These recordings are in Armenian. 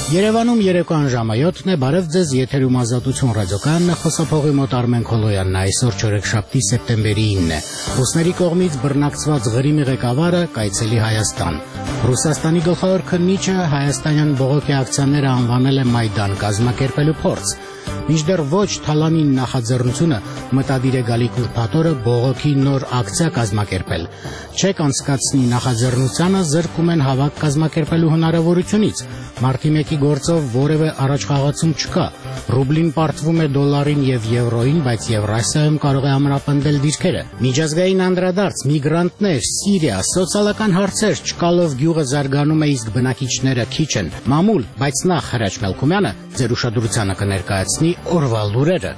Երևանում երեկոյան ժամը 7-ն է, բարև ձեզ, եթերում Ազատություն ռադիոկայանն է, խոսափողի մոտ Արմեն Քոլոյանն է, այսօր չորեքշաբթի սեպտեմբերի 9-ն է։ Ռուսների կողմից բռնակցված Ղրիմի ղեկավարը կայցելի Հայաստան։ Ռուսաստանի գլխավոր քննիչը հայաստանյան բողոքի ակցիաները անվանել է Մայդան կազմակերպելու փորձ։ Մինչդեռ ոչ Թալանին նախաձեռնությունը մտադիր է գալիք ուրբաթօրը բողոքի նոր ակցիա կազմակերպել։ Չեք անցկացնի նախաձեռնությանը զրկում են հավաք կազմակերպելու հնարավորությունից։ Մարտի 1-ի գործով որևէ առաջխաղացում չկա։ Ռուբլին պարտվում է դոլարին եւ եվրոյին, բայց Եվրասիայում կարող է ամրապնդել դիրքերը։ Միջազգային անդրադարձ, միգրանտներ, Սիրիա, սոցիալական հարցեր, չկալով գյուղը զարգանում է, իսկ բնակիչները քիչ են։ Մամուլ, բայց նախ Հրաչ Մելքումյանը ձեր ուշադրությանը կներկայացնի օրվա լուրերը։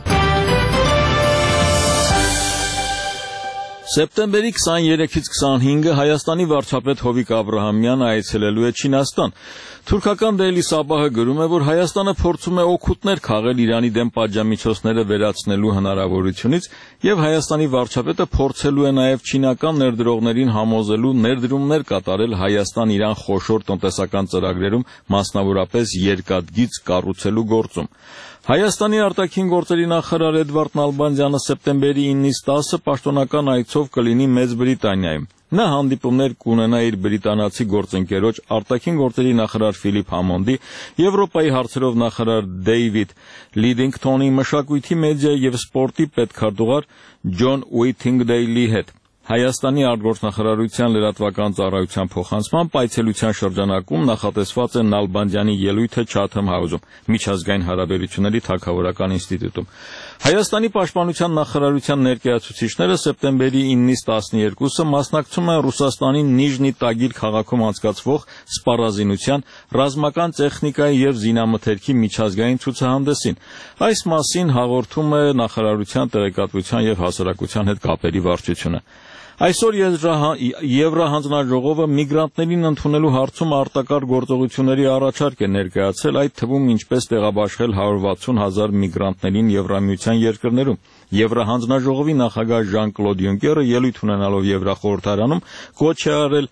Սեպտեմբերի 23-ից 25-ը Հայաստանի վարչապետ Հովիկ Աբրահամյանը այցելելու է Չինաստան։ Թուրքական Daily Sabah-ը գրում է, որ Հայաստանը փորձում է օգուտներ քաղել Իրանի դեմ պատժամիջոցները վերացնելու հնարավորությունից եւ Հայաստանի վարչապետը փորձելու է նաեւ չինական ներդրողներին համոզելու ներդրումներ կատարել Հայաստան-Իրան խոշոր տնտեսական ծրագրերում, մասնավորապես երկաթգիծ կառուցելու գործում։ Հայաստանի արտաքին գործերի նախարար Էդվարդ Նալբանդյանը սեպտեմբերի 9-ից 10-ը պաշտոնական այցով կլինի Մեծ Բրիտանիայում։ Նա հանդիպումներ կունենա իր բրիտանացի գործընկերոջ արտաքին գործերի նախարար Ֆիլիպ Համոնդի, Եվրոպայի հարցերով նախարար Դեյվիդ Լիդինգթոնի, մշակույթի, մեդիա եւ սպորտի պետքարտուղար Ջոն Ուիթինգդեյլի հետ։ Հայաստանի արտգործնախարարության լրատվական ծառայության փոխանցման այցելության շրջանակում նախատեսված է Նալբանդյանի ելույթը Չաթեմ Հաուզում, միջազգային հարաբերությունների թագավորական ինստիտուտում։ Հայաստանի պաշտպանության նախարարության ներկայացուցիչները սեպտեմբերի 9-ից 12-ը մասնակցում են Ռուսաստանի Նիժնի Տագիլ քաղաքում անցկացվող սպառազինության, ռազմական տեխնիկայի եւ զինամթերքի միջազգային ցուցահանդեսին։ Այս մասին հաղորդում է նախարարության տեղեկատվության եւ հասարակության հետ կապերի վարչությունը։ Այսօր Եվրահանձնաժողովը միգրանտներին ընդունելու հարցում արտակարգ գործողությունների առաջարկ է ներկայացել, այդ թվում ինչպես տեղաբաշխել 160,000 միգրանտներին Եվրամիության երկրներում։ Եվրահանձնաժողովի նախագահ Ժան-Կլոդ Յունկերը ելույթ ունենալով Եվրախորհրդարանում կոչ է արել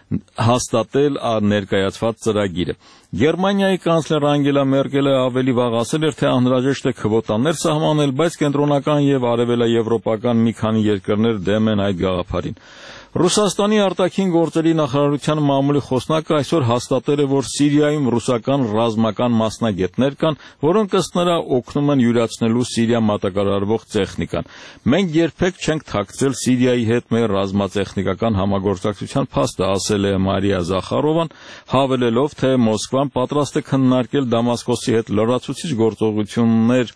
հաստատել ներկայացված ծրագիրը։ Գերմանիայի կանցլեր Անգելա Մերկելը ավելի վաղ ասել էր, թե անհրաժեշտ է քվոտաներ սահմանել, բայց կենտրոնական եւ արևելաեվրոպական մի քանի երկրներ դեմ են այդ գաղափարին։ Ռուսաստանի արտաքին գործերի նախարարության մամուլի խոսնակը այսօր հաստատել է, որ Սիրիայում ռուսական ռազմական մասնագետներ կան, որոնք ըստ նրա օգնում են յուրացնելու Սիրիա մատակարարվող տեխնիկան։ Մենք երբեք չենք թաքցրել Սիրիայի հետ մեր ռազմատեխնիկական համագործակցության փաստը, ասել է Մարիա Զախարովան, հավելելով, թե Մոսկվան պատրաստ է քննարկել Դամասկոսի հետ լրացուցիչ գործողություններ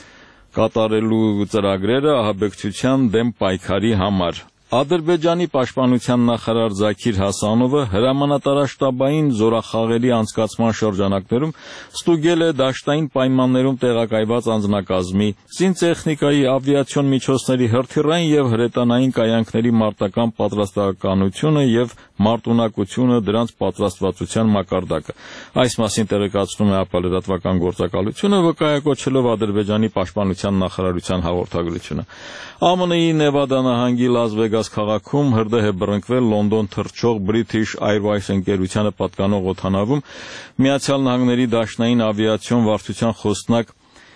կատարելու ծրագրերը ահաբեկչության դեմ պայքարի համար։ Ադրբեջանի պաշտպանության նախարար Զաքիր Հասանովը հրամանատարաշտաբային զորախաղերի անցկացման շրջանակներում ստուգել է դաշտային պայմաններում տեղակայված անձնակազմի, զինտեխնիկայի, ավիացիոն միջոցների, հրթիռային եւ հրետանային կայանքների մարտական պատրաստակամությունը եւ մարտունակությունը, դրանց պատրաստվածության մակարդակը։ Այս մասին տեղեկացնում է ապալրատվական գործակալությունը, վկայակոչելով Ադրբեջանի պաշտպանության նախարարության հաղորդագրությունը։ ԱՄՆ-ի Նևադա նահանգի Լաս Վեգաս քաղաքում հրդեհ է բռնկվել Լոնդոն թռչող British Airways ընկերությանը պատկանող օդանավում։ Միացյալ Նահանգների դաշնային ավիացիոն վարչության խոսնակ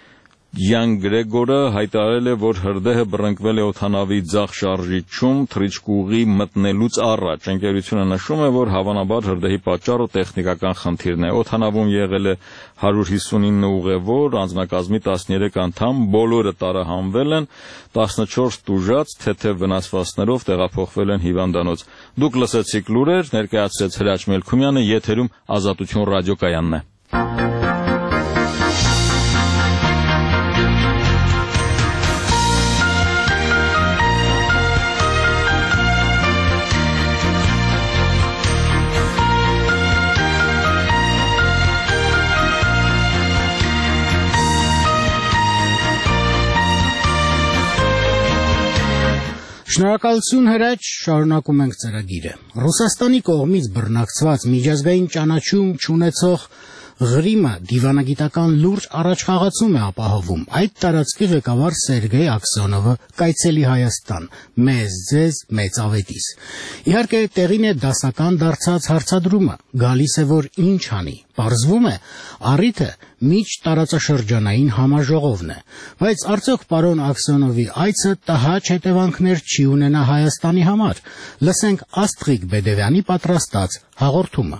Յան Գրեգորը հայտարարել է, որ հրդեհը բռնկվել է օդանավի ձախ շարժիչում թռիչքուղի մտնելուց առաջ։ Ընկերությունը նշում է, որ հավանաբար հրդեհի պատճառը տեխնիկական խնդիրն է։ Օդանավում եղել է 159 ուղևոր, անձնակազմի 13 անդամ, բոլորը տարահանվել են, 14 տուժած, թեթև վնասվածքներով տեղափոխվել են հիվանդանոց։ Դուք լսեցիք լուրեր, ներկայացրեց Հրաչ Մելքումյանը, եթերում Ազատություն ռադիոկայանն է։ Շնորհակալություն Հրաչ, շարունակում ենք ծրագիրը։ Ռուսաստանի կողմից բռնակցված միջազգային ճանաչում չունեցող Ղրիմը դիվանագիտական լուրջ առաջխաղացում է ապահովում։ Այդ տարածքի ղեկավար Սերգեյ Աքսյոնովը կայցելի Հայաստան, մեզ ձեզ մեծ ավետիս։ Իհարկե տեղին է դասական դարձած հարցադրումը, գալիս է որ ինչ անի։ Պարզվում է, առիթը միջտարածաշրջանային համաժողովն է, բայց արդյոք պարոն Աքսյոնովի այցը տհաճ հետևանքներ չի ունենա Հայաստանի համար։ Լսենք Աստղիկ Բեդևյանի պատրաստած հաղորդումը։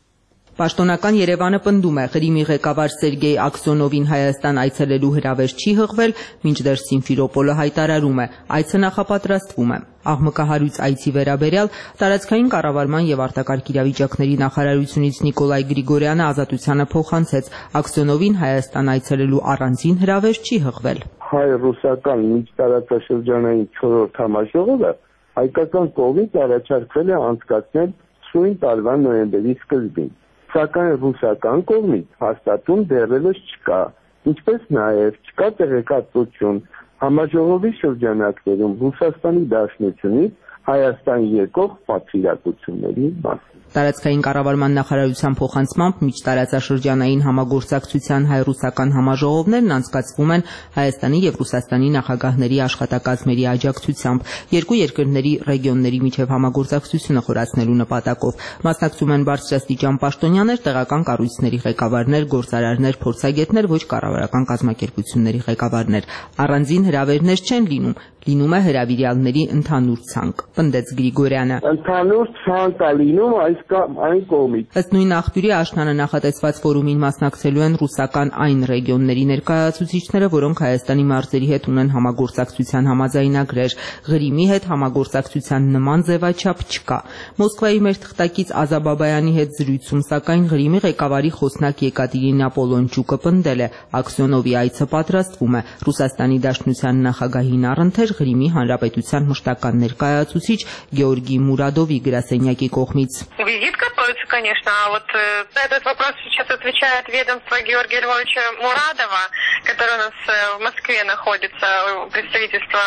Պաշտոնական Երևանը պնդում է, Ղրիմի ղեկավար Սերգեյ Աքսյոնովին Հայաստան այցելելու հրավեր չի հղվել, մինչդեռ Սիմֆերոպոլը հայտարարում է, այցը նախապատրաստվում է։ Աղմկահարույց այցի վերաբերյալ տարածքային կառավարման եւ արտակարգ իրավիճակների նախարարությունից Նիկոլայ Գրիգորյանը Ազատությանը փոխանցեց, Աքսյոնովին Հայաստան այցելելու առանձին հրավեր չի հղվել։ Հայ-ռուսական միջտարածաշրջանային 4-րդ համաժողովը հայկական կողմից առաջարկվել է անցկացնել սույն տարվա նոյեմբերի սկզբին, սակայն ռուսական կողմից հաստատում դեռևս չկա, ինչպես նաև չկա տեղեկատվություն համաժողովի շրջանակներում Ռուսաստանի Դաշնությունից Հայաստան եկող պատվիրակությունների մասին։ Տարածքային կառավարման նախարարության փոխանցմամբ միջտարածաշրջանային համագործակցության հայ-ռուսական համաժողովներն անցկացվում են Հայաստանի եւ Ռուսաստանի նախագահների աշխատակազմերի աջակցությամբ, երկու երկրների ռեգիոնների միջև համագործակցությունը խորացնելու նպատակով։ Մասնակցում են բարձրաստիճան պաշտոնյաներ, տեղական կառույցների ղեկավարներ, գործարարներ, փորձագետներ, ոչ կառավարական կազմակերպությունների ղեկավարներ։ Առանձին հրավերներ չեն լինում է հրավիրյալների ընդհանուր ցանկ, պնդեց Գրիգորյանը։ Ընդհանուր ցանկ է լինում այն կողմից։ Ըստ նույն աղբյուրի աշնանը նախատեսված ֆորումին մասնակցելու են ռուսական այն ռեգիոնների ներկայացուցիչները, որոնք Հայաստանի մարզերի հետ ունեն համագործակցության համաձայնագրեր։ Ղրիմի հետ համագործակցության նման ձևաչափ չկա։ Մոսկվայի մեր թղթակից Ազա Բաբայանի հետ զրույցում, սակայն Ղրիմի ղեկավարի խոսնակ Եկատերինա Պոլոնչուկը պնդել է, Աքսյոնովի այցը պատրաստվում է։ Ռուսաստանի Դաշնության նախագահին առընթեր Ղրիմի Հանրապետության մշտական ներկայացուցիչ Գեորգի Մուրադովի գրասենյակի կողմից։ Визит готовится, конечно, а вот на этот вопрос сейчас отвечает ведомство Георгия Львовича Мурадова, который у нас в Москве находится, представительство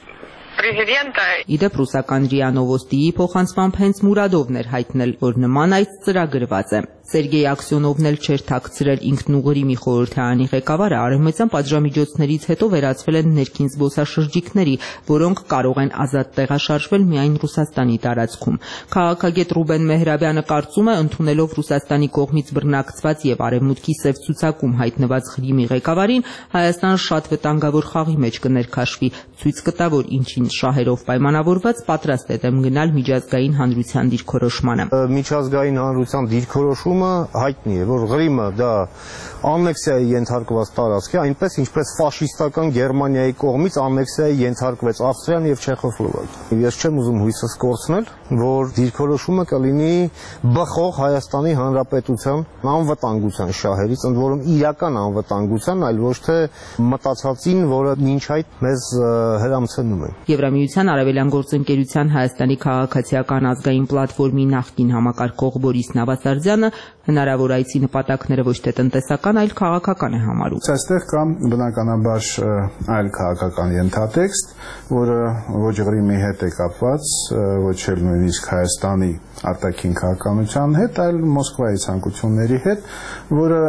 президента։ Իդեպ ռուսական ՌԻԱ Նովոստիի փոխանցմամբ հենց Մուրադովն էր հայտնել, որ նման այց ծրագրված է։ Սերգեյ Աքսյոնովն էլ չէր թաքցրել ինքն ու Ղրիմի խորհրդարանի ղեկավարը արևմտյան պատժամիջոցներից հետո վերածվել են ներքին զբոսաշրջիկների, որոնք կարող են ազատ տեղաշարժվել միայն Ռուսաստանի տարածքում։ Քաղաքագետ Ռուբեն Մեհրաբյանը կարծում է, ընդունելով Ռուսաստանի կողմից բռնակցված եւ արևմուտքի սև ցուցակում հայտնված Ղրիմի ղեկավարին, Հայաստան շատ վտանգավոր խաղի մեջ կներքաշվի, ցույց կտա, որ ինչին շահերով պայմանավորված պատրաստ է դեմ գնալ միջազգային հանրության դիրքորոշմանը։ Միջազգային հանրության դիրքորոշումը հայտնի է, որ Ղրիմը դա աննեքսիայի ենթարկված տարածք է, այնպես ինչպես ֆաշիստական Գերմանիայի կողմից աննեքսիայի ենթարկվեց Ավստրիան եւ Չեխոսլովակիան։ Ես չեմ ուզում հույսս կորցնել, որ դիրքորոշումը կլինի բխող Հայաստանի Հանրապետության անվտանգության շահերից, ընդ որում իրական անվտանգության, այլ ոչ թե մտածածին, որը մինչ այդ մեզ հրամցնում է։ Եվրամիության արևելյան գործընկերության Հայաստանի քաղաքացիական ազգային պլատֆորմի նախկին համակարգող Բորիս Նավասարդյանը հնարավոր այցի նպատակները ոչ թե տնտեսական, այլ քաղաքական է համարում։ Այստեղ կա բնականաբար այլ քաղաքական ենթատեքստ, որը ոչ Ղրիմի հետ է կապված, ոչ էլ նույնիսկ Հայաստանի արտաքին քաղաքականության հետ, այլ Մոսկվայի ցանկությունների հետ, որը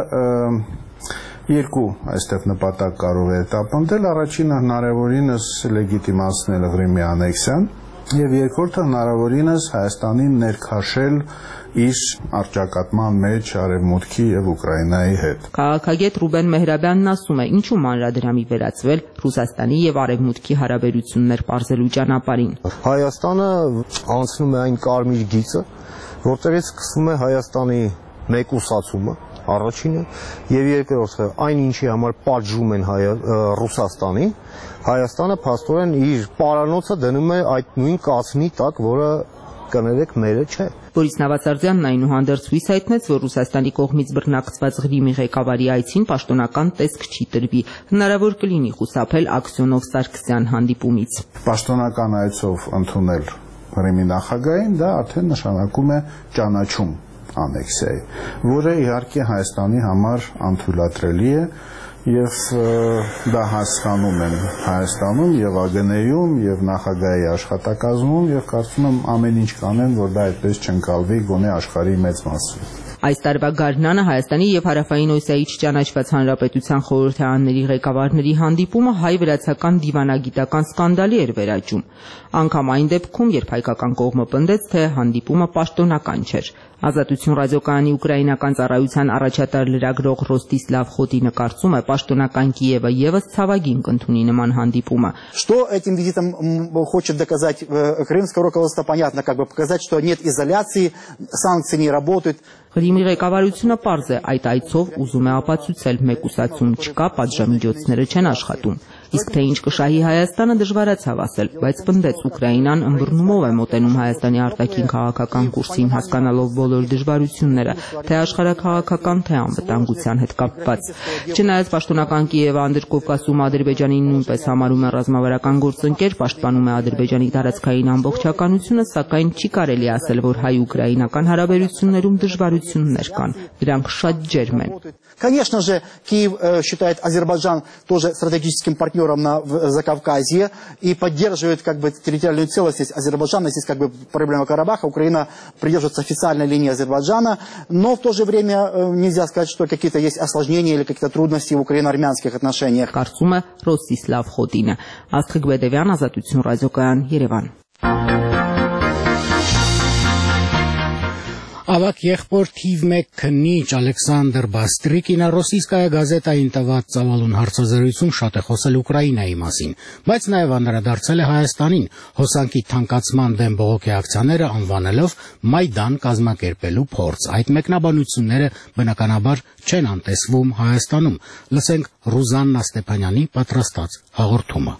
երկու այստեղ նպատակ կարող է հետապնդել, առաջինը հնարավորինս լեգիտիմացնել Ղրիմի անեքսիան եւ երկրորդը հնարավորինս Հայաստանին ներքաշել իր առճակատման մեջ Արևմուտքի եւ Ուկրաինայի հետ։ Քաղաքագետ Ռուբեն Մեհրաբյանն ասում է, ինչու մանրադրամի վերածվել Ռուսաստանի եւ Արևմուտքի հարաբերություններ պարզելու ճանապարհին։ Հայաստանը անցնում է այն կարմիր գիծը, որտեղից սկսվում է Հայաստանի մեկուսացումը, առաջինը, եւ երկրորդը, այն ինչի համար պատժում են Ռուսաստանին, Հայաստանը փաստորեն իր պարանոցը դնում է այդ նույն կացնի տակ, որը կներեք մերը չէ։ Բորիս Նավասարդյանն այնուհանդերձ հույս հայտնեց, որ Ռուսաստանի կողմից բռնակցված Ղրիմի ղեկավարի այցին պաշտոնական տեսք չի տրվի, հնարավոր կլինի խուսափել Աքսյոնով-Սարգսյան հանդիպումից։ Պաշտոնական այցով ընդունել Ղրիմի նախագահին, դա արդեն նշանակում է ճանաչում անեքսիայի, որը իհարկե Հայաստանի համար անթույլատրելի է եւ դա հասկանում են Հայաստանում եւ ԱԳՆ-ում եւ նախագահի աշխատակազմում եւ կարծում եմ ամեն ինչ կանեն, որ դա այդպես չընկալվի գոնե աշխարհի մեծ մասում։ Այս տարվա գարնանը Հայաստանի եւ Հարավային Օսիայի չճանաչված հանրապետության խորհրդարանների ղեկավարների հանդիպումը հայ-վրացական դիվանագիտական սկանդալի էր վերաճում։ Անգամ այն դեպքում, երբ հայկական կողմը պնդեց, թե հանդիպումը պաշտոնական չէր։ Ազատություն ռադիոկայանի ուկրաինական ծառայության առաջատար լրագրող Ռոստիսլավ Խոտինը կարծում է, պաշտոնական Կիևը եւս ցավագին կընդունի նման հանդիպումը։ Что этим визитом хочет доказать крымское руководство, понятно, как бы показать, что нет изоляции, санкции не работают. Ղրիմի ղեկավարությունը պարզ է, այդ այցով ուզում է ապացուցել, մեկուսացում չկա, պատժամիջոցները չեն աշխատում։ Իսկ թե ինչ կշահի Հայաստանը դժվարացավ ասել, բայց պնդեց Ուկրաինան ըմբռնումով է մոտենում Հայաստանի արտաքին քաղաքական կուրսին, հասկանալով բոլոր դժվարությունները, թե աշխարհաքաղաքական, թե անվտանգության հետ կապված։ Չնայած պաշտոնական Կիևը Անդրկովկասում Ադրբեջանին նույնպես համարում է ռազմավարական գործընկեր, պաշտպանում է Ադրբեջանի տարածքային ամբողջականությունը, սակայն չի կարելի ասել, որ հայ-ուկրաինական հարաբերություններում դժվարություններ կան, դրանք շատ ջերմ են։ Конечно же, Киев считает Азербайджан тоже стратегическим партнером на Закавказье и поддерживает как бы территориальную целостность Азербайджана. Здесь как бы проблема Карабаха. Украина придерживается официальной линии Азербайджана, но в то же время нельзя сказать, что какие-то есть осложнения или какие-то трудности в украино-армянских отношениях. Կարծում է Ռոստիսլավ Խոտինը։ Աստղիկ Բեդևյան, Ազատություն ռադիոկայան, Երևան։ Ավակ եղբոր թիվ 1 քննիչ Ալեքսանդր Բաստրիկինը Ռոսիյսկայա գազետային տված ծավալուն հարցազրույցում շատ է խոսել Ուկրաինայի մասին, բայց նաև անդրադարձել է Հայաստանին, հոսանքի թանկացման դեմ բողոքի ակցիաները անվանելով Մայդան կազմակերպելու փորձ։ Այդ մեկնաբանությունները բնականաբար չեն անտեսվում Հայաստանում։ Լսենք Ռուզաննա Ստեփանյանի պատրաստած հաղորդումը։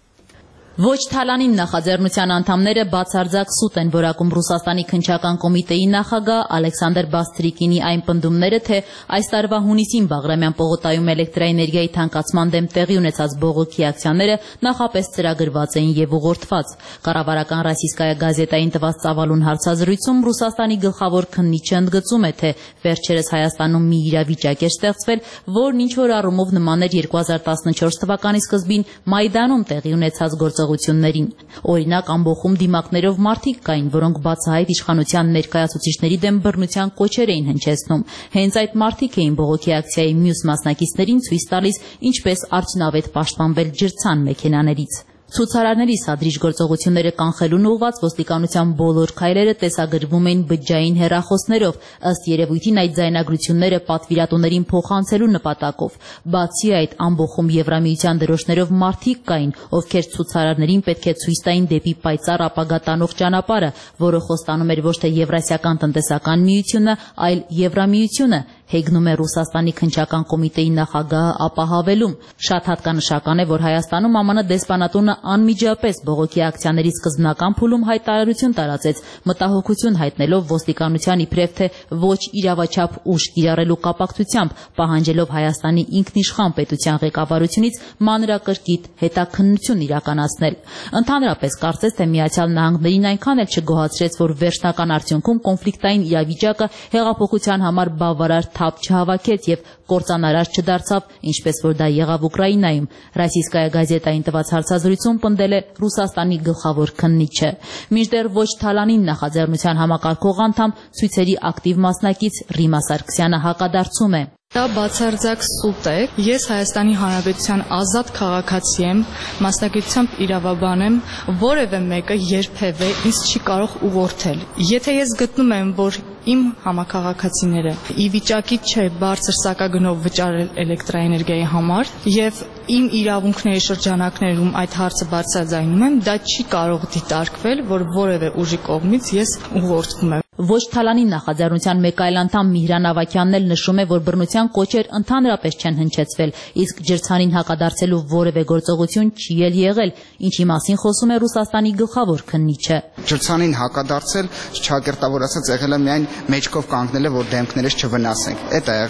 Ոչ Թալանին նախաձեռնության անդամները բացարձակ սուտ են որակում Ռուսաստանի քննչական կոմիտեի նախագահ Ալեքսանդր Բաստրիկինի այն պնդումները, թե այս տարվա հունիսին Բաղրամյան պողոտայում էլեկտրաէներգիայի թանկացման դեմ տեղի ունեցած բողոքի ակցիաները նախապես ծրագրված էին եւ ուղղորդված։ Կառավարական Ռոսիյսկայա գազետային տված ծավալուն հարցազրույցում Ռուսաստանի գլխավոր քննիչը ընդգծում է, թե վերջերս Հայաստանում մի իրավիճակ էր ստեղծվել, որն ինչ որ առումով նման էր 2014 թվականի սկզբին Մայդանում տեղի ունեցած գործողություններին։ Օրինակ, ամբոխում դիմակներով մարդիկ կային, որոնք բացահայտ իշխանության ներկայացուցիչների դեմ բռնության կոչեր էին հնչեցնում։ Հենց այդ մարդիկ էին բողոքի ակցիայի մյուս մասնակիցներին ցույց տալիս, ինչպես արդյունավետ պաշտպանվել ջրցան մեքենաներից։ Ցուցարարների սադրիչ գործողությունները կանխելուն ուղղված ոստիկանության բոլոր քայլերը տեսագրվում էին բջջային հեռախոսներով, ըստ երևույթին այդ ձայնագրությունները պատվիրատուներին փոխանցելու նպատակով։ Բացի այդ, ամբոխում Եվրամիության դրոշներով մարդիկ կային, ովքեր ցուցարարներին պետք է ցույց տային դեպի պայծառ ապագա տանող ճանապարհը, որը խոստանում էր ոչ թե Եվրասիական տնտեսական միությունը, այլ Եվրամիությունը, հեգնում է Ռուսաստանի քննչական կոմիտեի նախագահը ապահավելում։ Շատ հատկանշական է, որ Հայաստանում ԱՄՆ դեսպանատունը անմիջապես բողոքի ակցիաների սկզբնական փուլում հայտարարություն տարածեց, մտահոգություն հայտնելով ոստիկանության իբրև թե ոչ իրավաչափ ուժ կիրառելու կապակցությամբ, պահանջելով Հայաստանի ինքնիշխան պետության ղեկավարությունից մանրակրկիտ հետաքննություն իրականացնել։ Ընդհանրապես կարծես թե Միացյալ Նահանգներին այնքան էլ չգոհացրեց, որ վերջնական արդյունքում կոնֆլիկտային իրավիճակը հեղափոխության համար բավարար թափ չհավաքեց եւ կործանարար չդարձավ, ինչպես որ դա եղավ Ուկրաինայում։ Ռոսիյսկայա գազետային տված հարցազրույցում պնդել է Ռուսաստանի գլխավոր քննիչը։ Մինչդեռ ոչ Թալանին նախաձեռնության համակարգող անդամ, ցույցերի ակտիվ մասնակից Ռիմա Սարգսյանը հակադարձում է։ Դա բացարձակ սուտ է։ Ես Հայաստանի Հանրապետության ազատ քաղաքացի եմ, մասնագիտությամբ իրավաբան եմ, որևէ մեկը երբևէ ինձ չի կարող ուղղորդել։ Եթե ես գտնում եմ, որ իմ համաքաղաքացիները ի վիճակի չէ բարձր սակագնով վճարել էլեկտրաէներգիայի համար եւ իմ իրավունքների շրջանակներում այդ հարցը բարձրաձայնում եմ, դա չի կարող դիտարկվել, որ որևէ ուժի կողմից ես ուղղորդվում եմ։ Ոչ Թալանի նախաձեռնության մեկ այլ անդամ Միհրան Ավագյանն էլ նշում է, որ բռնության կոչեր ընդհանրապես չեն հնչեցվել, իսկ ջրցանին հակադարձելու որևէ գործողություն չի եղել, ինչի մասին խոսում է Ռուսաստանի գլխավոր քննիչը։ Ջրցանին հակադարձել, չակերտավոր ասած, եղել է միայն մեջքով կանգնելը, որ դեմքներս չվնասենք։ Էդ է եղել։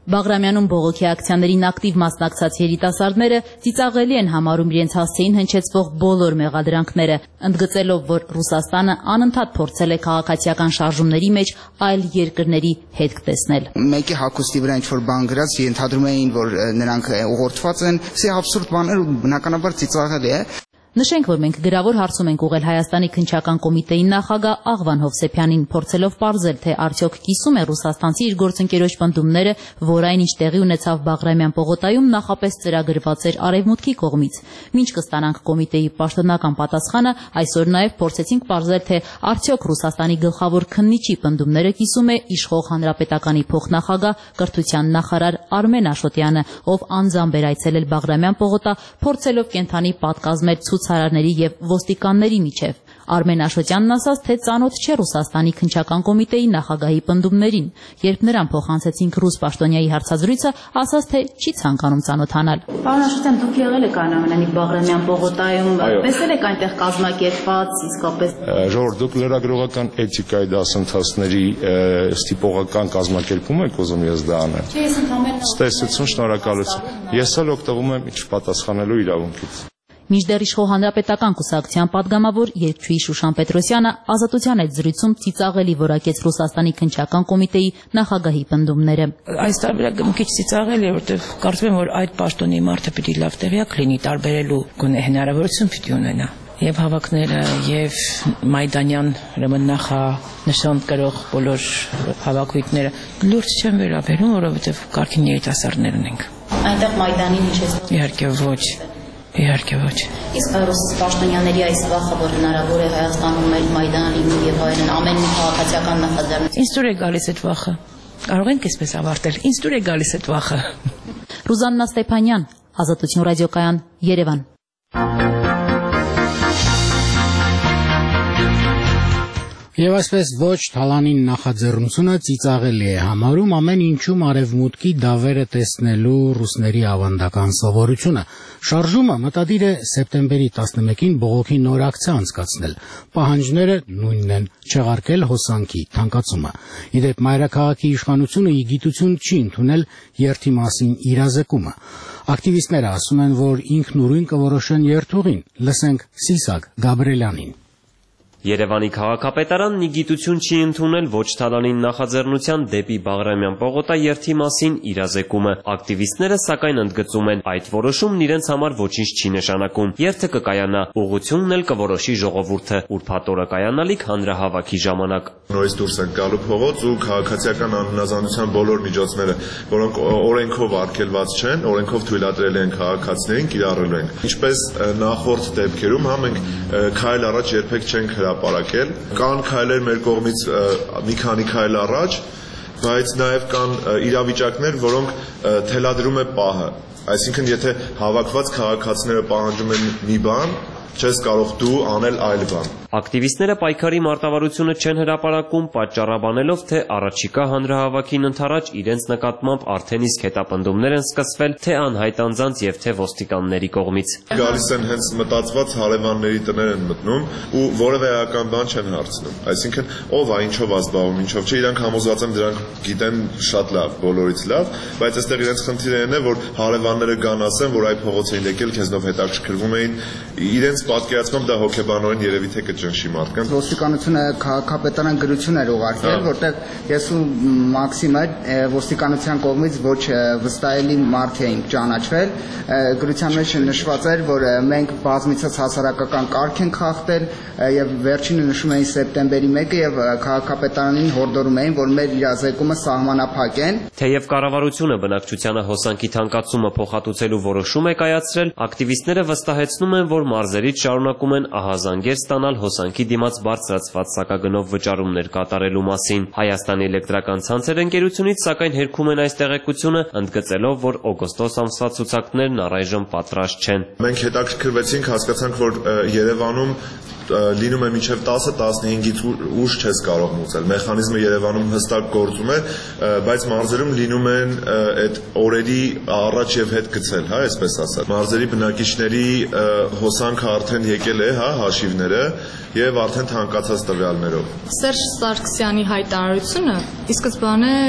Բաղրամյանում բողոքի ակցիաներին ակտիվ մասնակցած երիտասարդները ծիծաղելի են համարում իրենց հասցեին հնչեցվող բոլոր մեղադրանքները, ընդգծելով, որ Ռուսաստանը անընդհատ փորձել է քաղաքացիական շարժումների մեջ այլ երկրների հետք տեսնել։ Մեկի հագուստի վրա ինչ-որ բան գրած, ենթադրում էին, որ նրանք ուղղորդված են, սա абսուրդ բաներ ու բնականաբար ծիծաղելի է։ Նշենք, որ մենք գրավոր հարցում ենք ուղղել Հայաստանի քննչական կոմիտեի նախագահ Աղվան Հովսեփյանին, փորձելով պարզել, թե արդյոք կիսում է ռուսաստանցի իր գործընկերոջ պնդումները, որ այնինչ տեղի ունեցավ Բաղրամյան պողոտայում նախապես ծրագրված էր Արևմուտքի կողմից։ Մինչ կստանանք կոմիտեի պաշտոնական պատասխանը, այսօր նաև փորձեցինք պարզել, թե արդյոք Ռուսաստանի գլխավոր քննիչի պնդումները կիսում է իշխող հանրապետականի փոխնախագահ կրթության նախարար Արմեն Աշոտյանը, ով անձամբ էր այցելել Բաղրամյան պողոտա, փորձելով կենթանի պատկազմել ցուցարարների եւ ոստիկանների միջև։ Արմեն Աշոտյանն ասաց, թե ծանոթ չէ Ռուսաստանի քննչական կոմիտեի նախագահի պնդումներին։ Երբ նրան փոխանցեցինք ռուս պաշտոնյայի հարցազրույցը, ասաց, թե չի ցանկանում ծանոթանալ։ Պարոն Աշոտյան, դուք եղել եք այնուամենայնիվ Բաղրամյան պողոտայում, տեսել եք այնտեղ կազմակերպված իսկապես։ Ժողովուրդ, դուք լրագրողական էթիկայի դասընթացների ստիպողական կազմակերպում եք ուզում ես դա անեմ։ Չէ, ես ընդհանրապես Ստեսություն, շնորհակալություն։ Ես էլ օգտվում եմ ինչ պատասխանելու իրավունքից։ Մինչդեռ իշխող հանրապետական կուսակցության падգամավոր երկչուհի Շուշան Պետրոսյանը Ազատության այդ զրույցում ծիծաղելի որակեց Ռուսաստանի քննչական կոմիտեի նախագահի պնդումները։ Այս տարբերակը մի քիչ ծիծաղելի է, որտեղ կարծում եմ, որ այդ պաշտոնի մարդը պիտի լավ տեղյակ լինի, տարբերելու գոնե հնարավորություն պիտի ունենա։ Եվ հավաքները, եւ Մայդանյան նախանշան կրող բոլոր հավաքույթները լուրջ չեն վերաբերում, որովհետեւ կարգին երիտասարդներ ունենք։ Այնտեղ Մայդանին հիշեցնում։ Իհարկե ոչ։ Իհարկե ոչ։ Իսկ ռուս պաշտոնյաների այս վախը, որ հնարավոր է Հայաստանում մեր Մայդան լինի եւ այլն, ամեն մի քաղաքացիական նախաձեռնություն։ Ինձ դուր է գալիս այդ վախը։ Կարող ենք այսպես ավարտել։ Ինձ դուր է գալիս այդ վախը։ Ռուզաննա Ստեփանյան, Ազատություն ռադիոկայան, Երևան։ Եվ այսպես ոչ Թալանին նախաձեռնությունը ծիծաղելի է համարում ամեն ինչում արևմուտքի դավերը տեսնելու ռուսների ավանդական սովորությունը։ Շարժումը մտադիր է սեպտեմբերի 11-ին բողոքի նոր ակցիա անցկացնել։ Պահանջները նույնն են՝ չեղարկել հոսանքի թանկացումը։ Իդեպ մայրաքաղաքի իշխանությունը ի գիտություն չի ընդունել երթի մասին իրազեկումը։ Ակտիվիստները ասում են, որ ինքնուրույն կորոշեն երթուղին։ Լսենք Սիսակ Գաբրելյանին։ Երևանի քաղաքապետարանն ի գիտություն չի ընդունել ոչ Թալանին նախաձեռնության դեպի Բաղրամյան պողոտա երթի մասին իրազեկումը։ Ակտիվիստները սակայն ընդգծում են, այդ որոշումն իրենց համար ոչինչ չի նշանակում։ Երթը կկայանա, ուղղությունն էլ կորոշի ժողովուրդը, ուրբաթ օրը կայանալիք հանրահավաքի ժամանակ։ Նորից դուրս են գալու փողոց ու քաղաքացիական անհնազանդության բոլոր միջոցները, որոնք օրենքով արգելված չեն, օրենքով թույլատրել են քաղաքացիներին, կիրառելու են։ Ինչպես նախորդ դեպքերում, մենք քայլ առաջ երբեք չենք հրապարակել, կան քայլեր մեր կողմից մի քանի քայլ առաջ, բայց նաև կան իրավիճակներ, որոնք թելադրում է պահը։ Այսինքն, եթե հավաքված քաղաքացիները պահանջում են մի բան, չես կարող դու անել այլ բան։ Ակտիվիստները պայքարի մարտավարությունը չեն հրապարակում, պատճառաբանելով, թե առաջիկա հանրահավաքին ընդառաջ իրենց նկատմամբ արդեն իսկ հետապնդումներ են սկսվել թե անհայտ անձանց եւ թե ոստիկանների կողմից։ Գալիս են հենց մտածված հարևանների տներ են մտնում ու որևէ էական բան չեն հարցնում։ Այսինքն, ով է, ինչով է զբաղվում, ինչով չէ, իրանք համոզված են դրանք գիտեն շատ լավ, բոլորից լավ, բայց այստեղ իրենց խնդիրն է, որ հարևանները գան ասեն, որ այդ փողոց էին եկել, քեզնով հետաքրքրվում էին, իրենց պատկերացմամբ դա հոգեբանորեն երևի թե կճնշի մարդկանց։ Ոստիկանությունը քաղաքապետարան գրություն էր ուղարկել, որտեղ ես ու Մաքսիմը ոստիկանության կողմից ոչ վստահելի մարդ էինք ճանաչվել։ Գրության մեջ նշված էր, որ մենք բազմիցս հասարակական կարգ ենք խախտել եւ վերջինը նշում էին սեպտեմբերի 1-ը եւ քաղաքապետարանին հորդորում էին, որ մեր իրազեկումը սահմանափակեն։ Թեև կառավարությունը բնակչությանը հոսանքի թանկացումը փոխհատուցելու որոշում է կայացրել, ակտիվիստները վստահեցնում են, որ մարզերից շարունակում են ահազանգեր ստանալ հոսանքի դիմաց բարձրացված սակագնով վճարումներ կատարելու մասին։ Հայաստանի էլեկտրական ցանցեր ընկերությունից սակայն հերքում են այս տեղեկությունը, ընդգծելով, որ օգոստոս ամսվա ցուցակներն առայժմ պատրաստ չեն։ Մենք հետաքրքրվեցինք, հասկացանք, որ Երևանում լինում է մինչև 10-15-ից ուշ չես կարող մուծել։ Մեխանիզմը Երևանում հստակ գործում է, բայց մարզերում լինում են այդ օրերի առաջ եւ հետ գցել, հա, այսպես ասած։ Մարզերի բնակիչների հոսանքը արդեն եկել է, հա, հաշիվները եւ արդեն թանկացած տվյալներով։ Սերժ Սարգսյանի հայտարարությունը ի սկզբանե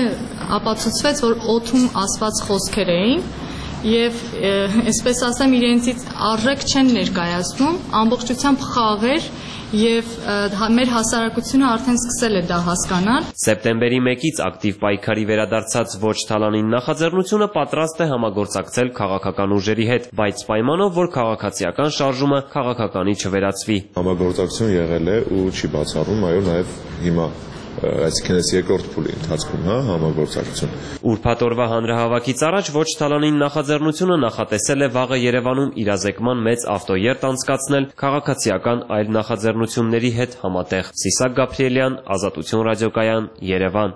ապացուցվեց, որ օդում ասված խոսքեր էին եւ այսպես ասեմ իրենցից արժեք չեն ներկայացնում, ամբողջությամբ խաղեր եւ մեր հասարակությունը արդեն սկսել է դա հասկանալ։ Սեպտեմբերի 1-ից ակտիվ պայքարի վերադարձած ոչ թալանին նախաձեռնությունը պատրաստ է համագործակցել քաղաքական ուժերի հետ, բայց պայմանով, որ քաղաքացիական շարժումը քաղաքականի չվերածվի։ Համագործակցություն եղել է ու չի բացառում, այո, նաեւ հիմա այսինքն այս երկրորդ փուլի ընթացքում, համագործակցություն։ Ուրբաթ օրվա հանրահավաքից առաջ ոչ թալանին նախաձեռնությունը նախատեսել է վաղը Երևանում իրազեկման մեծ ավտոերթ անցկացնել քաղաքացիական այլ նախաձեռնությունների հետ համատեղ։ Սիսակ Գաբրիելյան, Ազատություն ռադիոկայան, Երևան։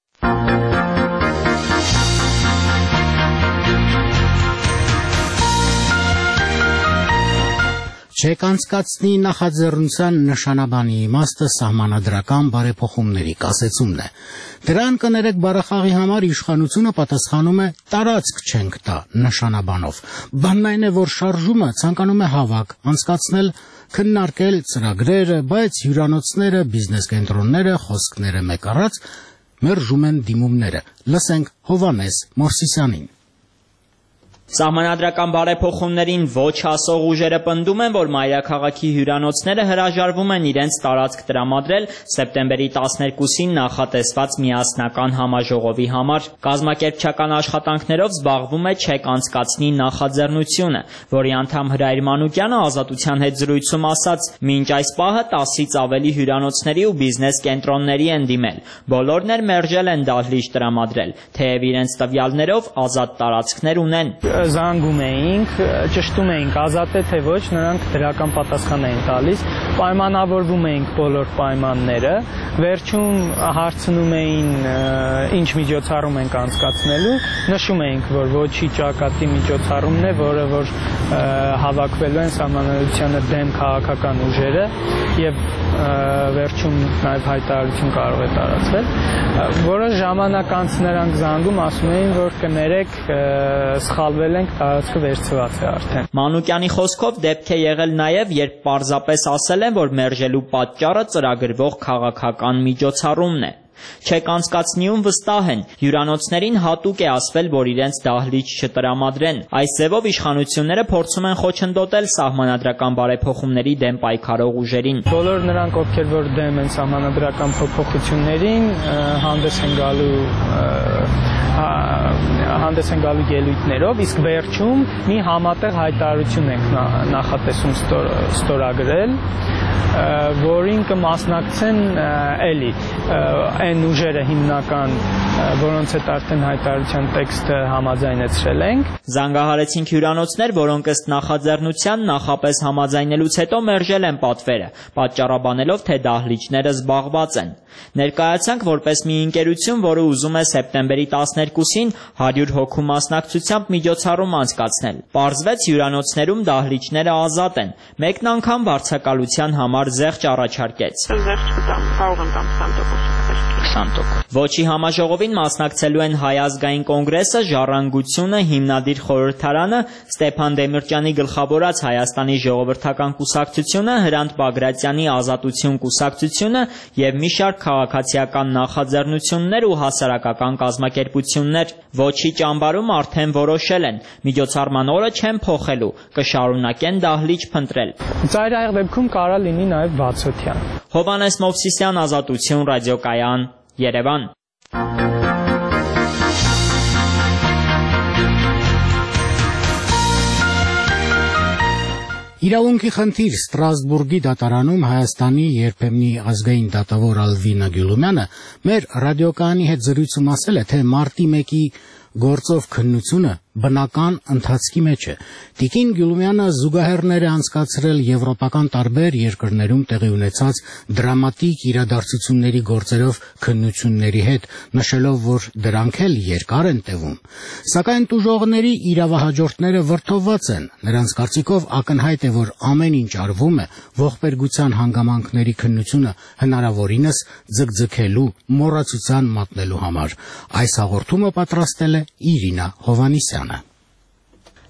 Չեկանցկացնի նախաձեռնության նշանաբանի իմաստը սահմանադրական բարեփոխումների կասեցումն է։ Դրան կներեք բառախաղի համար իշխանությունը պատասխանում է տարածք չենք տա նշանաբանով։ Բանն այն է, որ շարժումը ցանկանում է հավաք անցկացնել, քննարկել ծրագրերը, բայց հյուրանոցները, բիզնես կենտրոնները, խոսքները մեկ առած մերժում են դիմումները։ Լսենք Հովհաննես Մովսիսյանին։ Սահմանադրական բարեփոխումներին ոչ ասող ուժերը պնդում են, որ մայրաքաղաքի հյուրանոցները հրաժարվում են իրենց տարածք տրամադրել սեպտեմբերի 12-ին նախատեսված միասնական համաժողովի համար։ Կազմակերպչական աշխատանքներով զբաղվում է Չեկանցկացնի նախաձեռնությունը, որի անդամ Հրայր Մանուկյանը Ազատության հետ զրույցում ասաց. «Մինչ այս պահը 10-ից ավելի հյուրանոցների ու բիզնես կենտրոնների են դիմել։ Բոլորն էլ մերժել են դահլիճ տրամադրել, թեև իրենց տվյալներով ազատ տարածքներ ունեն»։ Զանգում էինք, ճշտում էինք ազատ է թե ոչ, նրանք դրական պատասխան էին տալիս, պայմանավորվում էինք բոլոր պայմանները, վերջում հարցնում էին ինչ միջոցառում ենք անցկացնելու, նշում էինք, որ ոչի ճակատի միջոցառումն է, որը որ հավաքվելու են սահմանադրությանը դեմ քաղաքական ուժերը եւ վերջում նաեւ հայտարարություն կարող է տարածվել, որոշ ժամանակ անց նրանք զանգում ասում էին, որ կներեք սխալվել ենք, տարածքը վերցված է արդեն։ Մանուկյանի խոսքով դեպք է եղել նաև, երբ պարզապես ասել են, որ մերժելու պատճառը ծրագրվող քաղաքական միջոցառումն է։ Չեկանցկացնիում վստահ են, հյուրանոցներին հատուկ է ասվել, որ իրենց դահլիճ չտրամադրեն։ Այս ձևով իշխանությունները փորձում են խոչընդոտել սահմանադրական բարեփոխումների դեմ պայքարող ուժերին։ Բոլոր նրանք, ովքեր որ դեմ են սահմանադրական փոփոխություններին, հանդես են գալու ելույթներով, իսկ վերջում մի համատեղ հայտարարություն ենք նախատեսում ստորագրել, որին կմասնակցեն էլի այն ուժերը հիմնական, որոնց հետ արդեն հայտարարության տեքստը համաձայնեցրել ենք։ Զանգահարեցինք հյուրանոցներ, որոնք ըստ նախաձեռնության նախապես համաձայնելուց հետո մերժել են պատվերը, պատճառաբանելով, թե դահլիճները զբաղված են։ Ներկայացանք որպես մի ընկերություն, որը ուզում է սեպտեմբերի 12-ին 100 հոգու մասնակցությամբ միջոցառում անցկացնել։ Պարզվեց հյուրանոցներում դահլիճները ազատ են։ Մեկն անգամ վարձակալության համար զեղչ առաջարկեց։ Ոչի համաժողովին մասնակցելու են Հայ ազգային կոնգրեսը, Ժառանգությունը, Հիմնադիր խորհրդարանը, Ստեփան Դեմիրճյանի գլխավորած Հայաստանի ժողովրդական կուսակցությունը, Հրանտ Բագրատյանի Ազատություն կուսակցությունը եւ մի շարք քաղաքացիական նախաձեռնություններ ու հասարակական կազմակերպություններ։ Ոչի ճամբարում արդեն որոշել են, միջոցառման օրը չեն փոխելու, կշարունակեն դահլիճ փնտրել։ Ծայրահեղ դեպքում կարա լինի նաեւ բացօթյա։ Հովհաննես Մովսիսյան, Ազատություն ռադիոկայան, Երևան։ Իրավունքի խնդիր Ստրասբուրգի դատարանում Հայաստանի երբեմնի ազգային դատավոր Ալվինա Գյուլումյանը մեր ռադիոկայանի հետ զրույցում ասել է, թե մարտի 1-ի գործով քննությունը բնական ընթացքի մեջ է։ Տիկին Գյուլումյանը զուգահեռներ է անցկացրել եվրոպական տարբեր երկրներում տեղի ունեցած դրամատիկ իրադարձությունների գործերով քննությունների հետ, նշելով, որ դրանք էլ երկար են տևում։ Սակայն տուժողների իրավահաջորդները վրդովված են։ Նրանց կարծիքով ակնհայտ է, որ ամեն ինչ արվում է ողբերգության հանգամանքների քննությունը հնարավորինս ձգձգելու, մոռացության մատնելու համար։ Այս հաղորդումը պատրաստել է Իրինա Հովհաննիսյանը։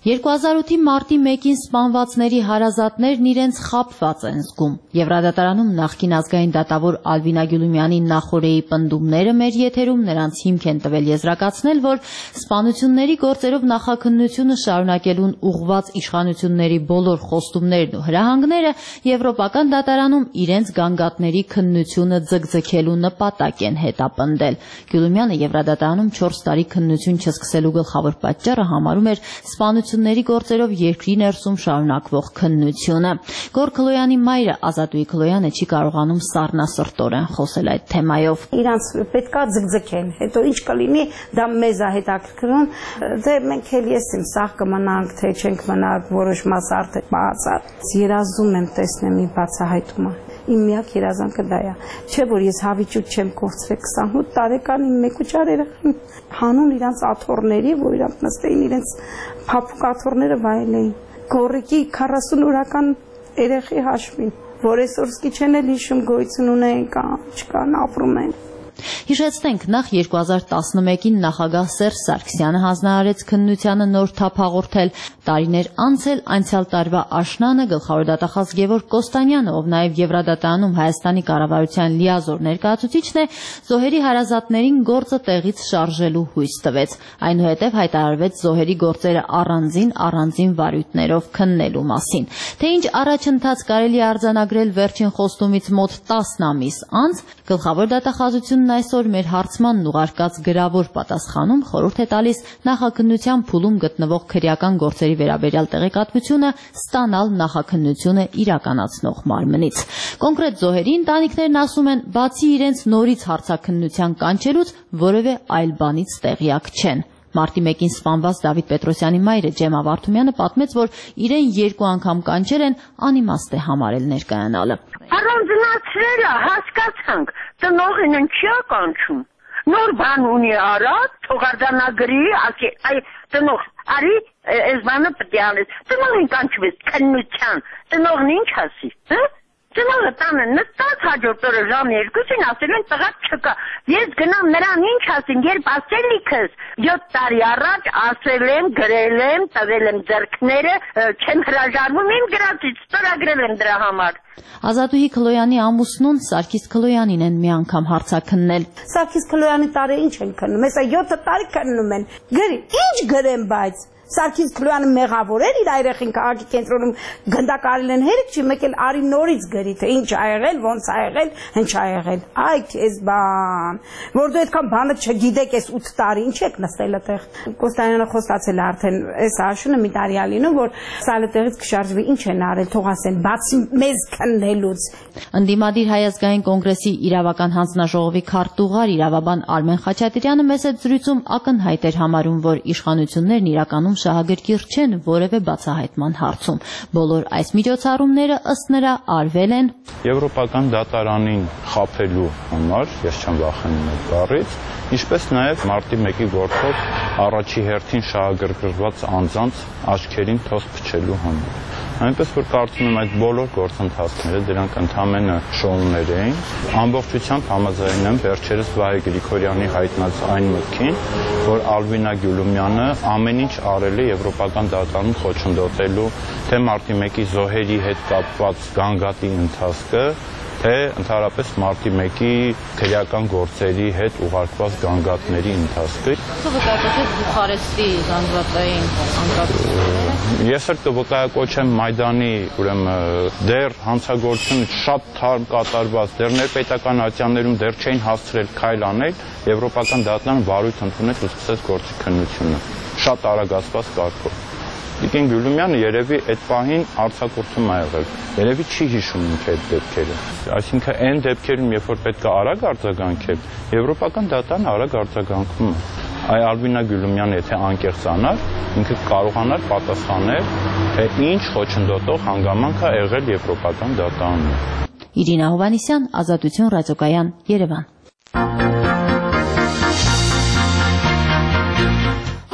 2008-ի մարտի 1-ին սպանվածների հարազատներն իրենց խաբված են զգում։ Եվրադատարանում նախկին ազգային դատավոր Ալվինա Գյուլումյանի նախօրեի պնդումները մեր եթերում նրանց հիմք են տվել եզրակացնել, որ սպանությունների գործերով նախաքննությունը շարունակելուն ուղղված իշխանությունների բոլոր խոստումներն ու հրահանգները Եվրոպական դատարանում իրենց գանգատների քննությունը ձգձգելու նպատակ են հետապնդել։ Գյուլումյանը Եվրադատարանում 4 տարի քննություն չսկսելու գլխավոր պատճառը համարում էր սպանությունների գործերով երկրի ներսում շարունակվող քննությունը։ Գոր Քլոյանի մայրը Ազատուհի Քլոյանը չի կարողանում սառնասրտորեն խոսել այդ թեմայով։ Իրանց պետքա ձգձգեն, հետո ինչ կլինի, դա մեզ է հետաքրքրում, դե մենք էլ եսիմ սաղ կմնանք, թե չենք մնանք, որոշ մաս արդեն բացար։ Երազում եմ տեսնեմ մի բացահայտումը։ Իմ միակ երազանքը դա է։ Չէ որ ես հավիճուկ չեմ կորցրել 28 տարեկան իմ մեկուճար երեխան հանուն իրանց աթոռների, որ իրանք նստեին իրենց փափուկ աթոռները վայելեին։ Գորիկի 40-օրական երեխի հաշվին, որ այսօր սկի չեն էլ հիշում գոյություն ունեն կամ չկան, ապրում են։ Հիշեցնենք, նախ 2011-ին նախագահ Սերժ Սարգսյանը հանձնարարեց քննությանը նոր թափ հաղորդել։ Տարիներ անց էլ անցյալ տարվա աշնանը գլխավոր դատախազ Գևորգ Կոստանյանը, ով նաև Եվրադատարանում Հայաստանի կառավարության լիազոր ներկայացուցիչն է, զոհերի հարազատներին գործը տեղից շարժելու հույս տվեց։ Այնուհետև հայտարարվեց զոհերի գործերը առանձին վարույթներով քննելու մասին։ Թե ինչ առաջընթաց կարելի է արձանագրել վերջին խոստումից մոտ 10 ամիս անց, գլխավոր դատախազությունն այսօր մեր հարցմանն ուղարկած գրավոր պատասխանում խորհուրդ է տալիս նախաքննության փուլում գտնվող քրեական գործերի վերաբերյալ տեղեկատվությունը ստանալ նախաքննությունը իրականացնող մարմնից։ Կոնկրետ զոհերի ընտանիքներն ասում են, բացի իրենց նորից հարցաքննության կանչելուց, որևէ այլ բանից տեղյակ չեն։ Մարտի 1-ին սպանված Դավիթ Պետրոսյանի մայրը Ջեմա Վարդումյանը պատմեց, որ իրեն 2 անգամ կանչել են, անիմաստ է համարել ներկայանալը։ Առանձնացրել է, հասկացանք, տնողին ինչի է կանչում։ Նոր բան ունի արած, թողարդանագրի, ասի, այ տնող, արի, այս բանը պետք է անես։ Տնողին կանչվեց քննության, տնողն ինչ ասի, հա։ Տնողը տանը նստած հաջորդ օրը ժամ 2-ին ասել են տղա չկա։ Ես գնամ նրան ինչ ասին, երբ ասելիքս 7 տարի առաջ ասել եմ, գրել եմ, տվել եմ ձեռքները, չեմ հրաժարվում իմ գրածից, ստորագրել եմ դրա համար։ Ազատուհի Քլոյանի ամուսնուն Սարգիս Քլոյանին են մի անգամ հարցաքննել։ Սարգիս Քլոյանի տարի ինչ են քննում, հեսա 7 տարի քննում են։ Գրի, ինչ գրեմ բայց։ Սարգիս Քլոյանը մեղավոր էր իր այրեխին քաղաքի կենտրոնում գնդակարել են հերիք չի մեկ էլ արի նորից գրի թե ինչ ա եղել ոնց ա եղել ինչ ա եղել այ քեզ բան որ դու այդքան բանը չգիտեք այս 8 տարի ինչ եք նստել այդտեղ Կոստանյանը խոստացել արդեն այս աշունը մի տարի ա լինում որ սալետեղից կշարժվի ինչ են արել թող ասեն բացի մեզ քննելուց Ընդդիմադիր Հայ ազգային կոնգրեսի իրավական հանձնաժողովի քարտուղար իրավաբան Արմեն Խաչատրյանը մեծ զրույցում ակնհայտ էր համարում որ իշխանություններն իրականում շահագրգիռ չեն որևէ բացահայտման հարցում։ Բոլոր այս միջոցառումները ըստ նրա արվել են Եվրոպական դատարանին խաբելու համար, ես չեմ վախենում այդ բառից, ինչպես նաև մարտի 1-ի գործով առաջի հերթին շահագրգռված անձանց աչքերին թոս փչելու համար։ Այնպես որ կարծում եմ այդ բոլոր գործընթացները դրանք ընդամենը շոուներ էին։ Ամբողջությամբ համաձայն եմ վերջերս Վահե Գրիգորյանի հայտնած այն մտքին, որ Ալվինա Գյուլումյանը ամեն ինչ արել է Եվրոպական դատարանում խոչընդոտելու թե մարտի 1-ի զոհերի հետ կապված գանգատի ընթացքը, թե ընդհանրապես մարտի 1-ի քրեական գործերի հետ ուղարկված գանգատների ընթացքը։ Կվկայակոչեք Բուխարեստի զանգվածային անկարգությունները։ Ես էլ կվկայակոչեմ Մայդանի, ուրեմն դեռ հանցագործություն շատ թարմ կատարված, դեռ ներպետական ատյաններում դեռ չէին հասցրել քայլ անել, Եվրոպական դատարանը վարույթ ընդունեց ու սկսեց գործի քննությունը։ Շատ արագացված կարգով։ Տիկին Գյուլումյանը երևի այդ պահին արձակուրդում ա եղել, երևի չի հիշում ինքը այդ դեպքերը։ Այսինքն այն դեպքերում, երբ որ պետք է արագ արձագանքել, Եվրոպական դատարանը արագ արձագանքում է։ Այ Ալվինա Գյուլումյանը եթե անկեղծանար, ինքը կարողանար պատասխանել, թե ինչ խոչընդոտող հանգամանք ա եղել Եվրոպական դատարանում։ Իրինա Հովհաննիսյան, Ազատություն ռադիոկայան, Երևան։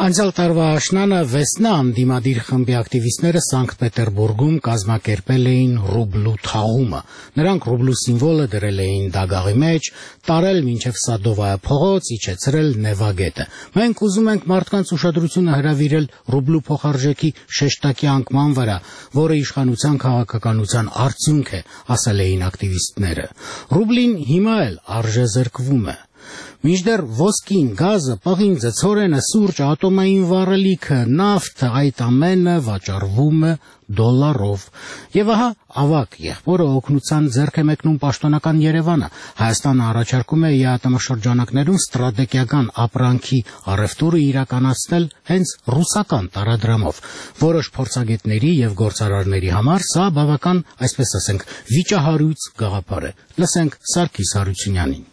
Անցյալ տարվա աշնանը Վեսնա անդիմադիր խմբի ակտիվիստները Սանկտ Պետերբուրգում կազմակերպել էին ռուբլու թաղումը։ Նրանք ռուբլու սիմվոլը դրել էին դագաղի մեջ, տարել մինչև Սադովայա փողոց, իջեցրել Նևագետը։ Մենք ուզում ենք մարդկանց ուշադրությունը հրավիրել ռուբլու փոխարժեքի շեշտակի անկման վրա, որը իշխանության քաղաքականության արդյունք է, ասել էին ակտիվիստները։ Ռուբլին հիմա էլ արժեզրկվում է։ Մինչդեռ ոսկին, գազը, պղինձը, ցորենը, սուրճը, ատոմային վառելիքը, նավթը, այդ ամենը վաճառվում է դոլարով։ Եվ ահա ավակ եղբորը օգնության ձեռք է մեկնում պաշտոնական Երևանը։ Հայաստանը առաջարկում է ԵԱՏՄ շրջանակներում ստրատեգիական ապրանքի առևտուրը իրականացնել հենց ռուսական տարադրամով։ Որոշ փորձագետների եւ գործարարների համար սա բավական, այսպես ասենք, վիճահարույց գաղափար է։ Լսենք Սարգիս Հարությունյանին։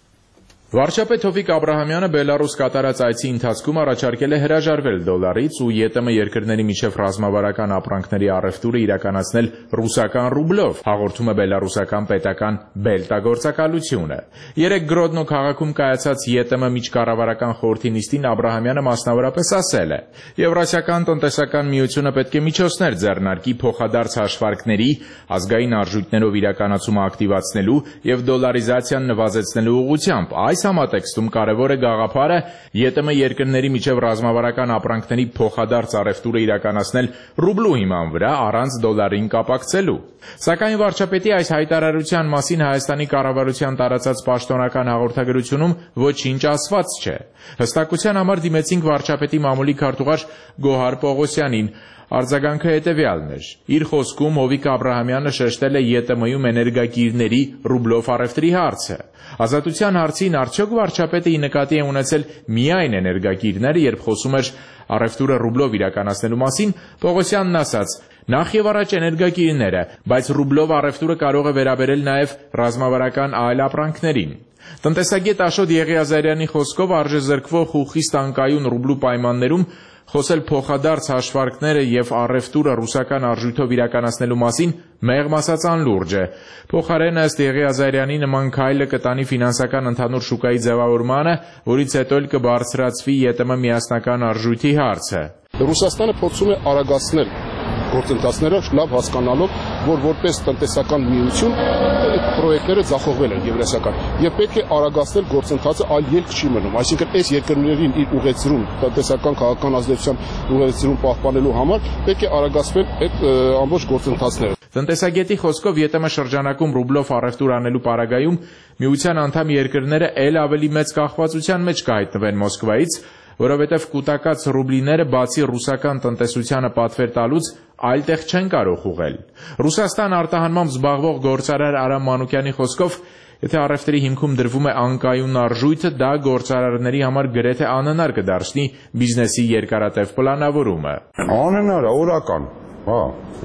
Վարչապետ Հովիկ Աբրահամյանը Բելարուս կատարած այցի ընթացքում առաջարկել է հրաժարվել դոլարից ու ԵՏՄ երկրների միջև ռազմավարական ապրանքների առևտուրը իրականացնել ռուսական ռուբլով, հաղորդում է բելարուսական պետական Բելտա գործակալությունը։ Երեկ Գրոդնո քաղաքում կայացած ԵՏՄ միջկառավարական խորհրդի նիստին Աբրահամյանը մասնավորապես ասել է. Եվրասիական տնտեսական միությունը պետք է միջոցներ ձեռնարկի փոխադարձ հաշվարկների, ազգային արժույթներով իրականացումը ակտիվացնելու եւ դոլարիզացիան նվազեցնելու ուղղությամբ։ Այս համատեքստում կարևոր է գաղափարը ԵՏՄ երկրների միջև ռազմավարական ապրանքների փոխադարձ առևտուրը իրականացնել ռուբլու հիման վրա առանց դոլարին կապակցելու։ Սակայն վարչապետի այս հայտարարության մասին Հայաստանի կառավարության տարածած պաշտոնական հաղորդագրությունում ոչինչ ասված չէ։ Հստակության համար դիմեցինք վարչապետի մամուլի քարտուղար Գոհար Պողոսյանին։ Արձագանքը հետևյալն էր. Իր խոսքում Հովիկ Աբրահամյանը շեշտել է ԵՏՄ-ում էներգակիրների ռուբլով առևտրի հարցը։ Ազատության հարցին արդյոք վարչապետը նկատի է ունեցել միայն էներգակիրները, երբ խոսում էր առևտուրը ռուբլով իրականացնելու մասին, Պողոսյանն ասաց. Նախ եւ առաջ էներգակիրները, բայց ռուբլով առևտուրը կարող է վերաբերել նաեւ ռազմավարական այլ ապրանքներին։ Տնտեսագետ Աշոտ Եղիազարյանի խոսքով արժեզրկվող ու խիստ անկայուն ռուբլու պայմաններում խոսել փոխադարձ հաշվարկները եւ առևտուրը ռուսական արժույթով իրականացնելու մասին մեղմ ասած անլուրջ է։ Փոխարենը ըստ Եղիազարյանի նման քայլը կտանի ֆինանսական ընդհանուր շուկայի ձևավորմանը, որից հետո էլ կբարձրացվի ԵՏՄ միասնական արժույթի հարցը։ Ռուսաստանը փորձում է արագացնել գործընթացները, լավ հասկանալով, որ որպես տնտեսական միություն այդ պրոյեկտները ձախողվել են եվրասիական եւ պետք է արագացնել գործընթացը, այլ ելք չի մնում, այսինքն այս երկրներին իր ուղեցրում, տնտեսական քաղաքական ազդեցության ուղեցրում պահպանելու համար պետք է արագացվել այդ ամբողջ գործընթացները։ Տնտեսագետի խոսքով ԵՏՄ շրջանակում ռուբլով առևտուր անելու պարագայում միության անդամ երկրները ել ավելի մեծ կախվածության մեջ կհայտնվեն Մոսկվայից, որովհետև կուտակած ռուբլիները բացի ռուսական տնտեսությանը պատվեր տալուց այլ տեղ չեն կարող ուղղել։ Ռուսաստան արտահանմամբ զբաղվող գործարար Արամ Մանուկյանի խոսքով, եթե առևտրի հիմքում դրվում է անկայուն արժույթը, դա գործարարների համար գրեթե անհնար կդարձնի բիզնեսի երկարատև պլանավորումը։ Անհնար է, օրական, հա,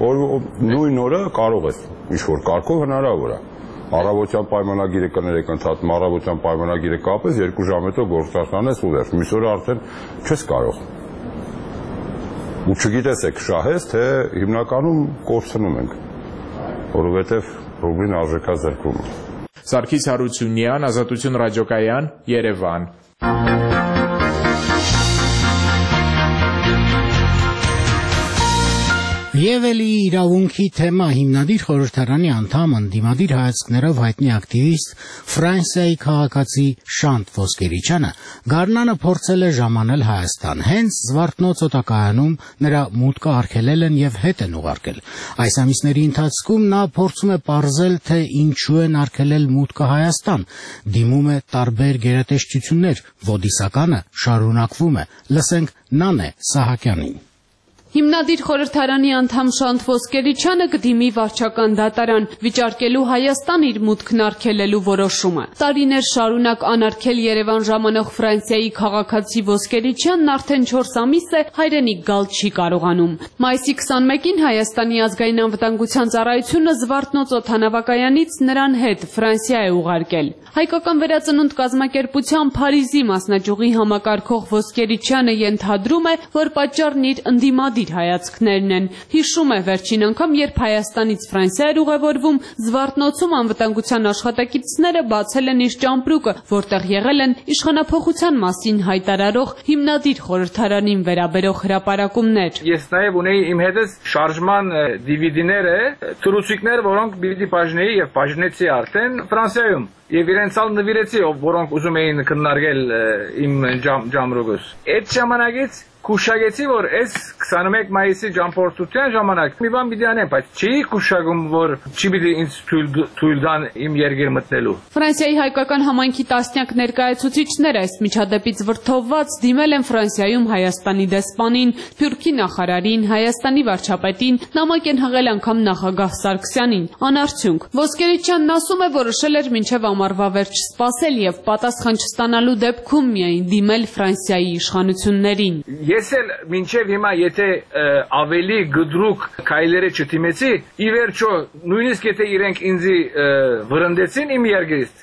նույն օրը կարող է ինչ-որ կարգով հնարավոր է։ Առավոտյան պայմանագիրը կներեք ընդհատում, առավոտյան պայմանագիրը կապես, 2 ժամ հետո գործարքանես ու դեռ, մյուս օրը արդեն չես կարող։ Ու չգիտես եք շահես, թե հիմնականում կորցնում ենք, որովհետև ռուբլին արժեքազրկվում է։ Սարգիս Հարությունյան, Ազատություն ռադիոկայան, Երևան։ Եվ էլի իրավունքի թեմա հիմնադիր խորհրդարանի անդամ ընդդիմադիր հայացքներով հայտնի ակտիվիստ Ֆրանսիայի քաղաքացի Շանթ Ոսկերիչյանը գարնանը փորձել է ժամանել Հայաստան։ Հենց Զվարթնոց օտակայանում նրա մուտքը արգելել են եւ հետ են ուղարկել։ Այս ամիսների ընթացքում նա փորձում է պարզել, թե ինչու են արգելել մուտքը Հայաստան։ Դիմում է տարբեր գերատեսչություններ, ոդիսականը շարունակվում է։ Լսենք Նանե Սահակյանին։ Հիմնադիր խորհրդարանի անդամ Շանթ Ոսկերիչյանը կդիմի վարչական դատարան, վիճարկելու Հայաստան իր մուտքն արգելելու որոշումը։ Տարիներ շարունակ անարգել Երևան ժամանող Ֆրանսիայի քաղաքացի Ոսկերիչյանն արդեն 4 ամիս է հայրենիք գալ չի կարողանում։ Մայիսի 21-ին Հայաստանի ազգային անվտանգության ծառայությունը Զվարթնոց օդանավակայանից նրան հետ Ֆրանսիա է ուղարկել։ Հայկական վերածնունդ կազմակերպության Փարիզի մասնաճյուղի համակարգող Ոսկերիչյանը ենթադրում է, որ պատճառն իր ընդդիմադիր հայացքներն են։ Հիշում է վերջին անգամ, երբ Հայաստանից Ֆրանսիա էր ուղևորվում, Զվարթնոցում անվտանգության աշխատակիցները բացել են իր ճամպրուկը, որտեղ եղել են իշխանափոխության մասին հայտարարող հիմնադիր խորհրդարանին վերաբերող հրապարակումներ։ Ես նաև ունեի իմ հետս շարժման DVD-ները, թռուցիկներ, որոնք պիտի բաժնեի եւ բաժնեցի արդեն Ֆրանսիայում։ Եվ իրենց ալ նվիրեցի, որոնք ուզում էին քննարկել իմ ճամպրուկս։ Այդ ժամանակից Կուշագեցի, որ այս 21 մայիսի ճամփորդության ժամանակ մի բան պիտի անեմ, բայց չի կուշագում, որ չի պիտի ինձ թույլ տան իմ երկիր մտնելու։ Ֆրանսիայի հայկական համայնքի տասնյակ ներկայացուցիչներ այս միջադեպից վրդովված դիմել են Ֆրանսիայում Հայաստանի դեսպանին, Սփյուռքի նախարարին, Հայաստանի վարչապետին, նամակ են հղել անգամ նախագահ Սարգսյանին։ Անարդյունք։ Ոսկերիչյանն ասում է, որոշել էր մինչև ամառվա վերջ սպասել եւ պատասխան չստանալու դեպքում միայն դիմել Ֆրանսիայի իշխանություններին։ Ես էլ մինչև հիմա եթե ավելի գդրուկ քայլերը չդիմեցի, ի վերջո նույնիսկ եթե իրենք ինձ վրընդեցին իմ երկրից,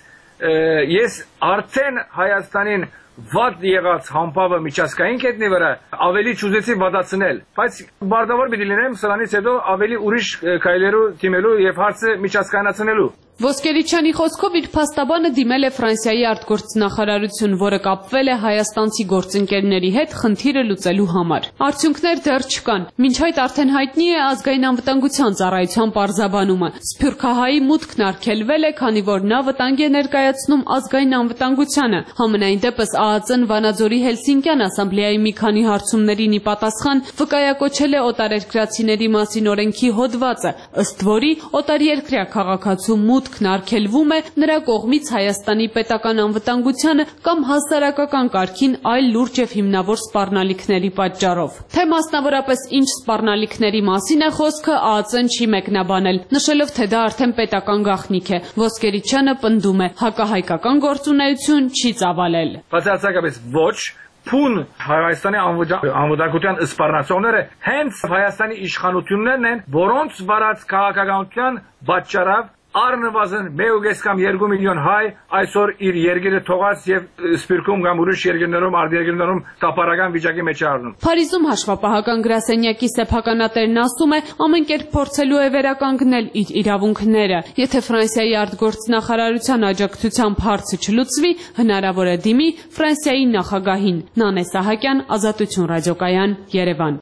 ես արդեն Հայաստանին վատ եղած համբավը միջազգային կետնի վրա ավելի չուզեցի վատացնել, բայց բարձրավոր պիտի լինեմ սրանից հետո ավելի ուրիշ քայլերու դիմելու եւ հարցը միջազգայնացնելու։ Ոսկերիչյանի խոսքով իր փաստաբանը դիմել է Ֆրանսիայի արտգործնախարարություն, որը կապվել է հայաստանցի գործընկերների հետ խնդիրը լուծելու համար։ Արդյունքներ դեռ չկան։ Մինչ այդ արդեն հայտնի է ազգային անվտանգության ծառայության պարզաբանումը։ Սփյուռքահայի մուտքն արգելվել է, քանի որ նա վտանգ է ներկայացնում ազգային անվտանգությանը։ Համենայն դեպս ԱԱԾ-ն Վանաձորի Հելսինկյան ասամբլեայի մի քանի հարցումներին ի պատասխան վկայակոչել է օտարերկրացիների մասին օրենքի հոդվածը, ըստ որի օտարերկրյա քաղաքացու մուտքն արգելվում է նրա կողմից Հայաստանի պետական անվտանգությանը կամ հասարակական կարգին այլ լուրջ եւ հիմնավոր սպառնալիքների պատճառով։ Թե մասնավորապես ինչ սպառնալիքների մասին է խոսքը, ԱԱԾ-ն չի մեկնաբանել, նշելով, թե դա արդեն պետական գաղտնիք է։ Ոսկերիչյանը պնդում է, հակահայկական գործունեություն չի ծավալել։ Բացարձակապես ոչ, Փուն Հայաստանի անվտանգության սպառնացողները հենց Հայաստանի իշխանություններն են, որոնց վարած քաղաքականության պատճառով առնվազն 1.5 կամ 2 միլիոն հայ այսօր իր երկիրը թողած եւ Սփյուռքում կամ ուրիշ երկրներում, արտերկրներում տապարական վիճակի մեջ առնում։ Փարիզում հաշվապահական գրասենյակի սեփականատերն ասում է, ամեն կերպ փորձելու է վերականգնել իր իրավունքները։ Եթե Ֆրանսիայի արտգործնախարարության աջակցությամբ հարցը չլուծվի, հնարավոր է դիմի Ֆրանսիայի նախագահին։ Նանե Սահակյան, Ազատություն ռադիոկայան, Երևան։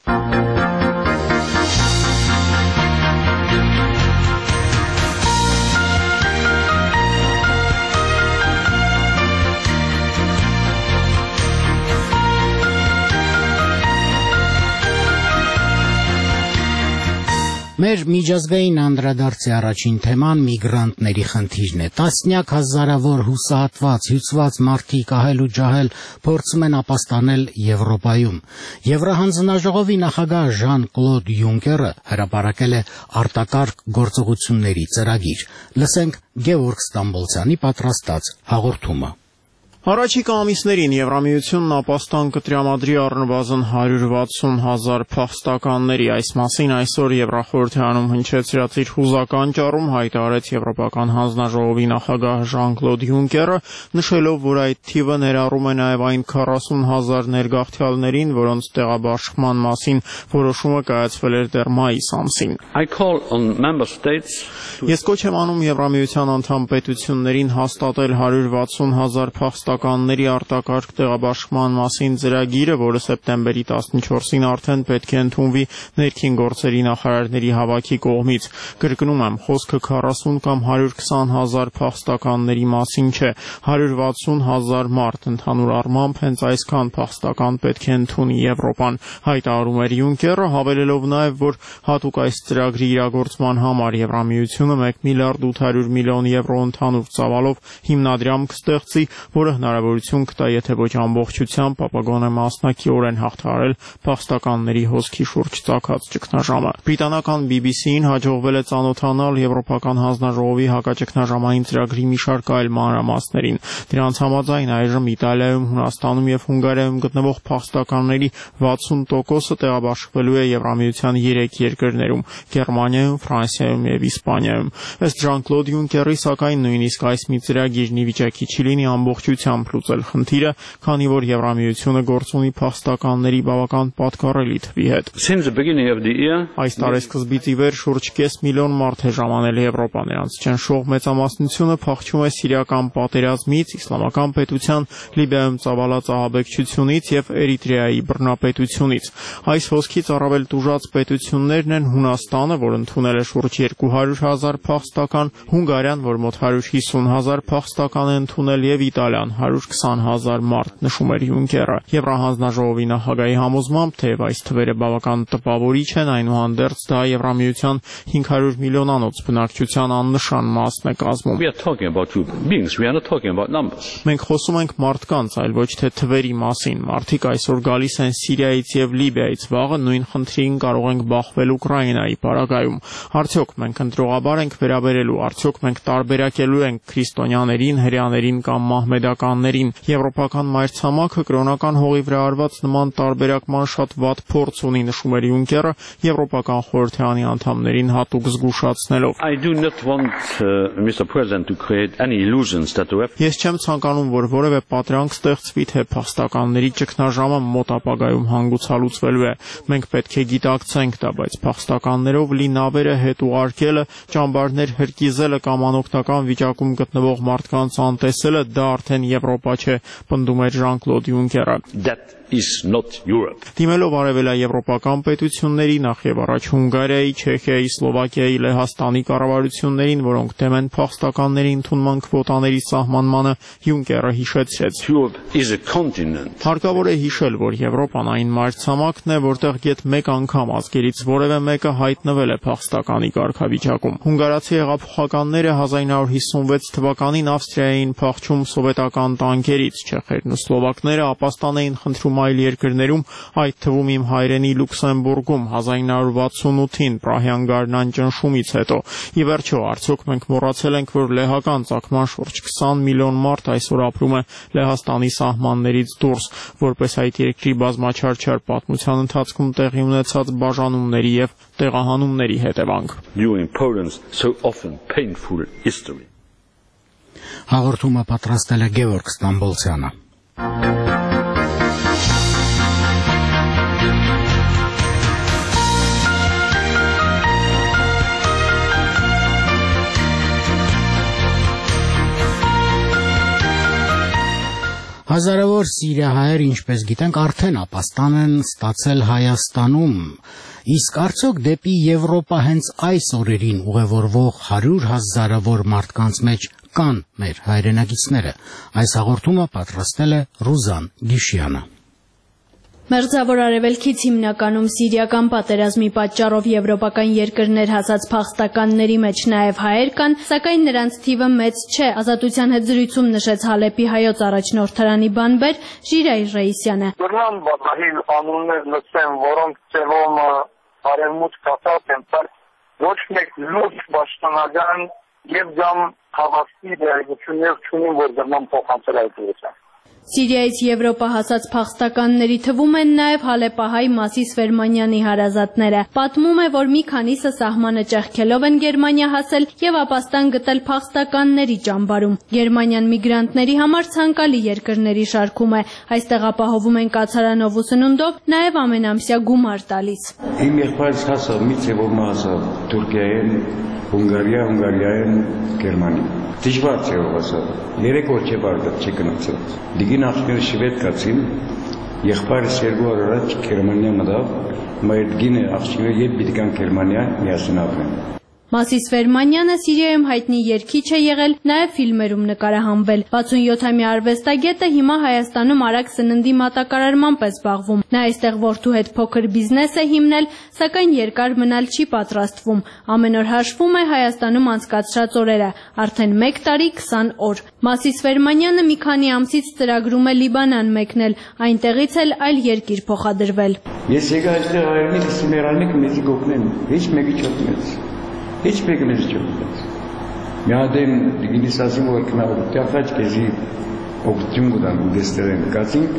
Մեր միջազգային անդրադարձի առաջին թեման միգրանտների խնդիրն է։ Տասնյակ հազարավոր հուսահատված, հյուծված մարդիկ ահել ու ջահել փորձում են ապաստանել Եվրոպայում։ Եվրահանձնաժողովի նախագահ Ժան-Կլոդ Յունկերը հրապարակել է արտակարգ գործողությունների ծրագիր։ Լսենք Գևորգ Ստամբոլցյանի պատրաստած հաղորդումը։ Առաջիկա ամիսներին Եվրամիությունն ապաստան կտրամադրի առնվազն 160,000 փախստականների։ Այս մասին այսօր Եվրախորհրդարանում հնչեցրած իր հուզական ճառում հայտարարեց Եվրոպական հանձնաժողովի նախագահ Ժան-Կլոդ Յունկերը, նշելով, որ այդ թիվը ներառում է նաև այն 40,000 ներգաղթյալներին, որոնց տեղաբաշխման մասին որոշումը կայացվել էր դեռ մայիս ամսին։ Ես կոչ եմ անում Եվրամիության անդամ պետություններին հաստատել 160,000 փախստականների արտակարգ տեղաբաշխման մասին ծրագիրը, որը սեպտեմբերի 14-ին արդեն պետք է ընդունվի ներքին գործերի նախարարների հավաքի կողմից։ Կրկնում եմ, խոսքը 40 կամ 120,000 փախստականների մասին չէ, 160,000 մարդ ընդհանուր առմամբ հենց այսքան փախստական պետք է ընդունի Եվրոպան, հայտարարում էր Յունկերը, հավելելով նաև, որ հատուկ այս ծրագրի իրագործման համար Եվրամիությունը 1 միլիարդ 800 միլիոն եվրո ընդհանուր ծավալով հիմնադրամ կստեղծի, որը հնարավորություն կտա, եթե ոչ ամբողջությամբ, ապա գոնե մասնակիորեն հաղթահարել փախստականների հոսքի շուրջ ծագած ճգնաժամը։ Բրիտանական BBC-ին հաջողվել է ծանոթանալ Եվրոպական հանձնաժողովի հակաճգնաժամային ծրագրի մի շարք այլ մանրամասներին։ Դրանց համաձայն այժմ Իտալիայում, Հունաստանում եւ Հունգարիայում գտնվող փախստականների 60%-ը տեղաբաշխվելու է Եվրամիության 3 երկրներում՝ Գերմանիայում, Ֆրանսիայում եւ Իսպանիայում։ Ըստ Ժան-Կլոդ Յունկերի, սակայն նույնիսկ այս մի ծրագիրն ի վիճակի չի լինի ամբողջությամբ լուծել խնդիրը, քանի որ Եվրամիությունը գործ ունի փախստականների բավական պատկառելի թվի հետ։ Այս տարեսկզբից ի վեր շուրջ կես միլիոն մարդ է ժամանել Եվրոպա, նրանց ճնշող մեծամասնությունը փախչում է սիրիական պատերազմից, իսլամական պետության, Լիբիայում ծավալած ահաբեկչությունից եւ Էրիտրեայի բռնապետությունից։ Այս հոսքից առավել տուժած պետություններն են Հունաստանը, որ ընդունել է շուրջ 200,000 փախստական, Հունգարիան, որ մոտ 150,000 փախստական է ընդունել, եւ Իտալիան 120,000 մարդ, նշում էր Յունկերը։ Եվրահանձնաժողովի նախագահի համոզմամբ, թեև այս թվերը բավական տպավորիչ են, այնուհանդերձ դա Եվրամիության 500 միլիոնանոց բնակչության աննշան մասն է կազմում։ Մենք խոսում ենք մարդկանց, այլ ոչ թե թվերի մասին։ Մարդիկ այսօր գալիս են Սիրիայից եւ Լիբիայից, վաղը նույն խնդրին կարող ենք բախվել Ուկրաինայի պարագայում։ Արդյոք մենք ընտրողաբար ենք վերաբերելու, արդյոք մենք տարբերակելու ենք քրիստոնյաներին, հրեաներին կամ մահմեդականներին։ Եվրոպական մայրցամաքը կրոնական հողի վրա արված նման տարբերակման շատ վատ փորձ ունի, նշում էր Յունկերը, Եվրոպական խորհրդարանի անդամներին հատուկ զգուշացնելով։ Ես չեմ ցանկանում, որ որևէ պատրանք ստեղծվի, թե փախստականների ճգնաժամը մոտ ապագայում հանգուցալուծվելու է։ Մենք պետք է գիտակցենք դա, բայց փախստականներով լի նավերը հետ ուղարկելը, ճամբարներ հրկիզելը կամ անօգնական վիճակում գտնվող մարդկանց անտեսելը, դա արդեն Եվրոպա չէ, պնդում էր Ժան-Կլոդ Յունկերը։ Դիմելով արևելաեվրոպական պետությունների, նախ եւ առաջ Հունգարիայի, Չեխիայի, Սլովակիայի, Լեհաստանի կառավարություններին, որոնք դեմ են փախստականների ընդունման քվոտաների սահմանմանը, Յունկերը հիշեցրեց. Հարկավոր է հիշել, որ Եվրոպան այն մայրցամաքն է, որտեղ գեթ մեկ անգամ ազգերից որևէ մեկը հայտնվել է փախստականի կարգավիճակում։ Հունգարացի հեղափոխականները 1956 թվականին Ավստրիային փախչում սովետական տանկերից, չեխերն ու սլովակները ապաստան էին խնդրում այլ երկրներում, այդ թվում իմ հայրենի Լյուքսեմբուրգում 1968-ին Պրահյան գարնան ճնշումից հետո։ Ի վերջո, արդյոք մենք մոռացել ենք, որ լեհական ծագման շուրջ 20 միլիոն մարդ այսօր ապրում է Լեհաստանի սահմաններից դուրս, որպես այդ երկրի բազմաչարչար պատմության ընթացքում տեղի ունեցած բաժանումների եւ տեղահանումների հետևանք։ Հաղորդումը պատրաստել է Գևորգ Ստամբոլցյանը։ Հազարավոր սիրիահայեր, ինչպես գիտենք, արդեն ապաստան են ստացել Հայաստանում, իսկ արդյոք դեպի Եվրոպա հենց այս օրերին ուղևորվող 100,000-ավոր մարդկանց մեջ կան մեր հայրենակիցները։ Այս հաղորդումը պատրաստել է Ռուզան Գիշյանը։ Մերձավոր Արևելքից հիմնականում սիրիական պատերազմի պատճառով եվրոպական երկրներ հասած փախստականների մեջ նաև հայեր կան, սակայն նրանց թիվը մեծ չէ, Ազատության հետ զրույցում նշեց Հալեպի հայոց առաջնորդարանի բանբեր Ժիրայր Ռեյսյանը։ Դրան բադահիլ անուններ լսեմ, որոնք ծևոմ արևմուտք կասած են, ոչ մեկ լուրջ պաշտոնական եւ կամ հավաստի դերակցություններ չունին, որ դրան փոխանցել այդ ուղղությամբ։ Սիրիայից Եվրոպա հասած փախստականների թվում են նաև հալեպահայ Մասիս Ֆերմանյանի հարազատները։ Պատմում է, որ մի քանիսը սահմանը ճեղքելով են Գերմանիա հասել եւ ապաստան գտել փախստականների ճամբարում։ Գերմանիան միգրանտների համար ցանկալի երկրների շարքում է։ Այստեղ ապահովում են կացարանով ու սնունդով, նաև ամենամսյա գումար տալիս։ Իմ եղբայրս հասավ մի ծևոմը հասավ Թուրքիայեն, Հունգարիայեն, Գերմանիա։ Դժվար չէ ողասը։ 3 օր չէ բարձր չի գնացել։ Դիգին աղջիկները շվեդ կացին, եղբայրս 2 օր առաջ Գերմանիա մտավ, մեր գինը աղջիկները երբ պիտի գան Գերմանիա միասին ապրեն։ Մասիս Ֆերմանյանը Սիրիայում հայտնի երգիչ է եղել, նաև ֆիլմերում նկարահանվել։ 67-ամյա արվեստագետը հիմա Հայաստանում արագ սննդի մատակարարմամբ է զբաղվում։ Նա այստեղ որդու հետ փոքր բիզնես է հիմնել, սակայն երկար մնալ չի պատրաստվում։ Ամեն օր հաշվում է Հայաստանում անցկացրած օրերը, արդեն 1 տարի 20 օր։ Մասիս Ֆերմանյանը մի քանի ամսից ծրագրում է Լիբանան մեկնել, այնտեղից էլ այլ երկիր փոխադրվել։ Ես եկա այստեղ հայրենիքս մեռանիք մեզի գոքնեմ, ոչ մեկի չոտնեց։ Heç մեկը մեզ չոտնեց։ Մի հատ եմ դիգինիս ասում, որ կնավոր տյախաչ կեզի օգտություն գտան ուդեստերեն կացին,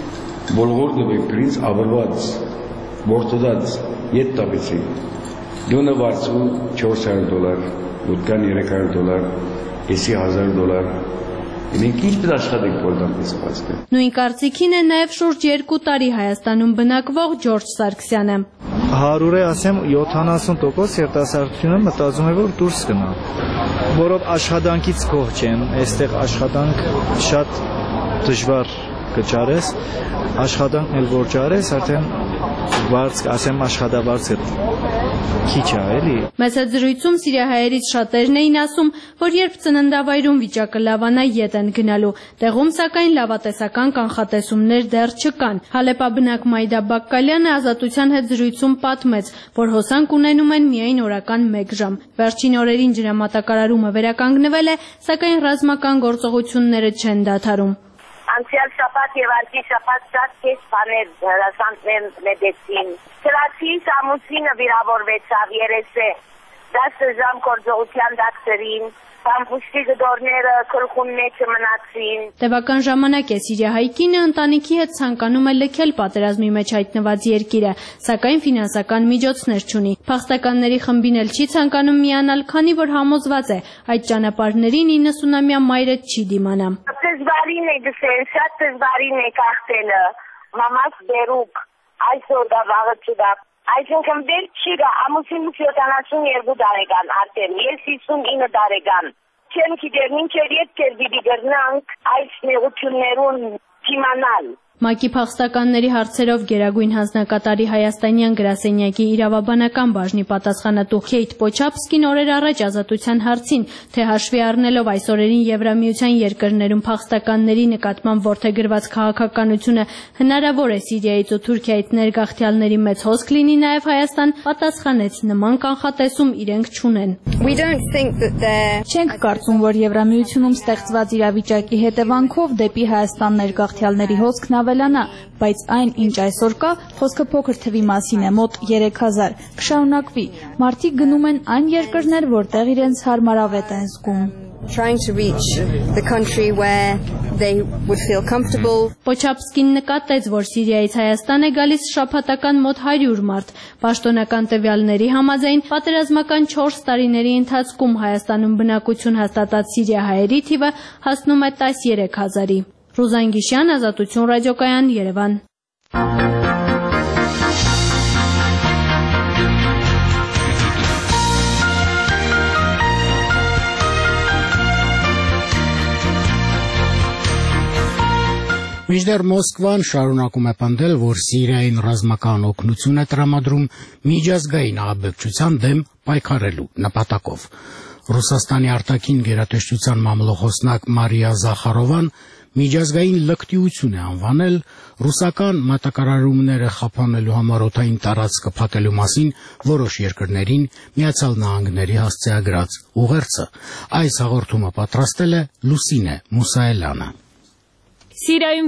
բոլղոր դվեք պրինց ավրված, բորդոդած, ետ տապեցի, դունը վարձու $400, ոտկան $300, եսի $1000, մենք ինչ աշխատենք բոլդան պես պասկը։ Նույն կարծիքին է նաև շուրջ 2 տարի Հայաստանում բնակվող Ջորջ Սարգսյանը։ 100-ը ասեմ 70% երիտասարդությունը մտածում է, որ դուրս գնա, որով աշխատանքից գոհ չեն, այստեղ աշխատանք շատ դժվար կճարես, աշխատանքն էլ որ ճարես, արդեն վարձ, ասեմ աշխատավարձը քիչ է, էլի։ Մեծ այդ զրույցում սիրիահայերից շատերն էին ասում, որ երբ ծննդավայրում վիճակը լավանա, ետ են գնալու։ Տեղում սակայն լավատեսական կանխատեսումներ դեռ չկան։ Հալեպաբնակ Մայդա Բակկալյանը Ազատության հետ զրույցում պատմեց, որ հոսանք ունենում են միայն օրական 1 ժամ։ Վերջին օրերին ջրամատակարարումը վերականգնվել է, սակայն ռազմական գործողությունները չեն դադարում։ Անցյալ շաբաթ եւ այսի շաբաթ շատ քիչ բաներ հրաշքներ մեծեցին։ Սրացիս ամուսինը վիրավորվեցավ երեսե 10 ժամ գործողության դակտերին, Պամպուշտի գդորները քրխուն մեջը մնացին։ Տևական ժամանակ է սիրիահայ կինը ընտանիքի հետ ցանկանում է լքել պատերազմի մեջ հայտնված երկիրը, սակայն ֆինանսական միջոցներ չունի։ Փախստականների խմբին էլ չի ցանկանում միանալ, քանի որ համոզված է, այդ ճանապարհներին 90-ամյա մայրը չի դիմանա։ Դժվարին է գսել, շատ դժվարին է կախտելը, մամաս բերուկ, այսօր դա վաղը չդա։ Այսինքն դեր չի գա, ամուսինս 72 տարեկան արդեն, ես 59 տարեկան։ Չեմ գիտեր, մինչև ետ կերվիդի գրնանք այս նեղություններուն թիմանալ։ ՄԱԿ-ի փախստականների հարցերով Գերագույն հանձնակատարի հայաստանյան գրասենյակի իրավաբանական բաժնի պատասխանատու Քեյթ Պոչապսկին օրեր առաջ Ազատության հարցին, թե հաշվի առնելով այս օրերին Եվրամիության երկրներում փախստականների նկատմամբ որդեգրված քաղաքականությունը հնարավոր է Սիրիայից ու Թուրքիայից ներգաղթյալների մեծ հոսք լինի նաև Հայաստան, պատասխանեց նման կանխատեսում իրենք չունեն։ Չենք կարծում, որ Եվրամիությունում ստեղծված իրավիճակի հետևանքով դեպի Հայաստան ներգաղթյալների հոսքն ավելանա, բայց այն, ինչ այսօր կա, խոսքը փոքր թվի մասին է, մոտ 3000, կշարունակվի։ Մարդիկ գնում են այն երկրներ, որտեղ իրենց հարմարավետ են զգում։ Պոչապսկին նկատեց, որ Սիրիայից Հայաստան է գալիս շաբաթական մոտ 100 մարդ։ Պաշտոնական տվյալների համաձայն պատերազմական 4 տարիների ընթացքում Հայաստանում բնակություն հաստատած սիրիահայերի թիվը հասնում է 13000-ի։ Ռուզան Գիշյան, Ազատություն ռադիոկայան, Երևան։ Մինչդեռ Մոսկվան շարունակում է պնդել, որ Սիրիային ռազմական օգնություն է տրամադրում միջազգային ահաբեկչության դեմ պայքարելու նպատակով։ Ռուսաստանի արտաքին գերատեսչության մամլոխոսնակ Մարիա Զախարովան միջազգային լկտիություն է անվանել ռուսական մատակարարումները խափանելու համար օդային տարածքը փակելու մասին որոշ երկրներին Միացյալ Նահանգների հասցեագրած ուղերձը։ Այս հաղորդումը պատրաստել է Լուսինե Մուսայելյանը։ Սիրիայում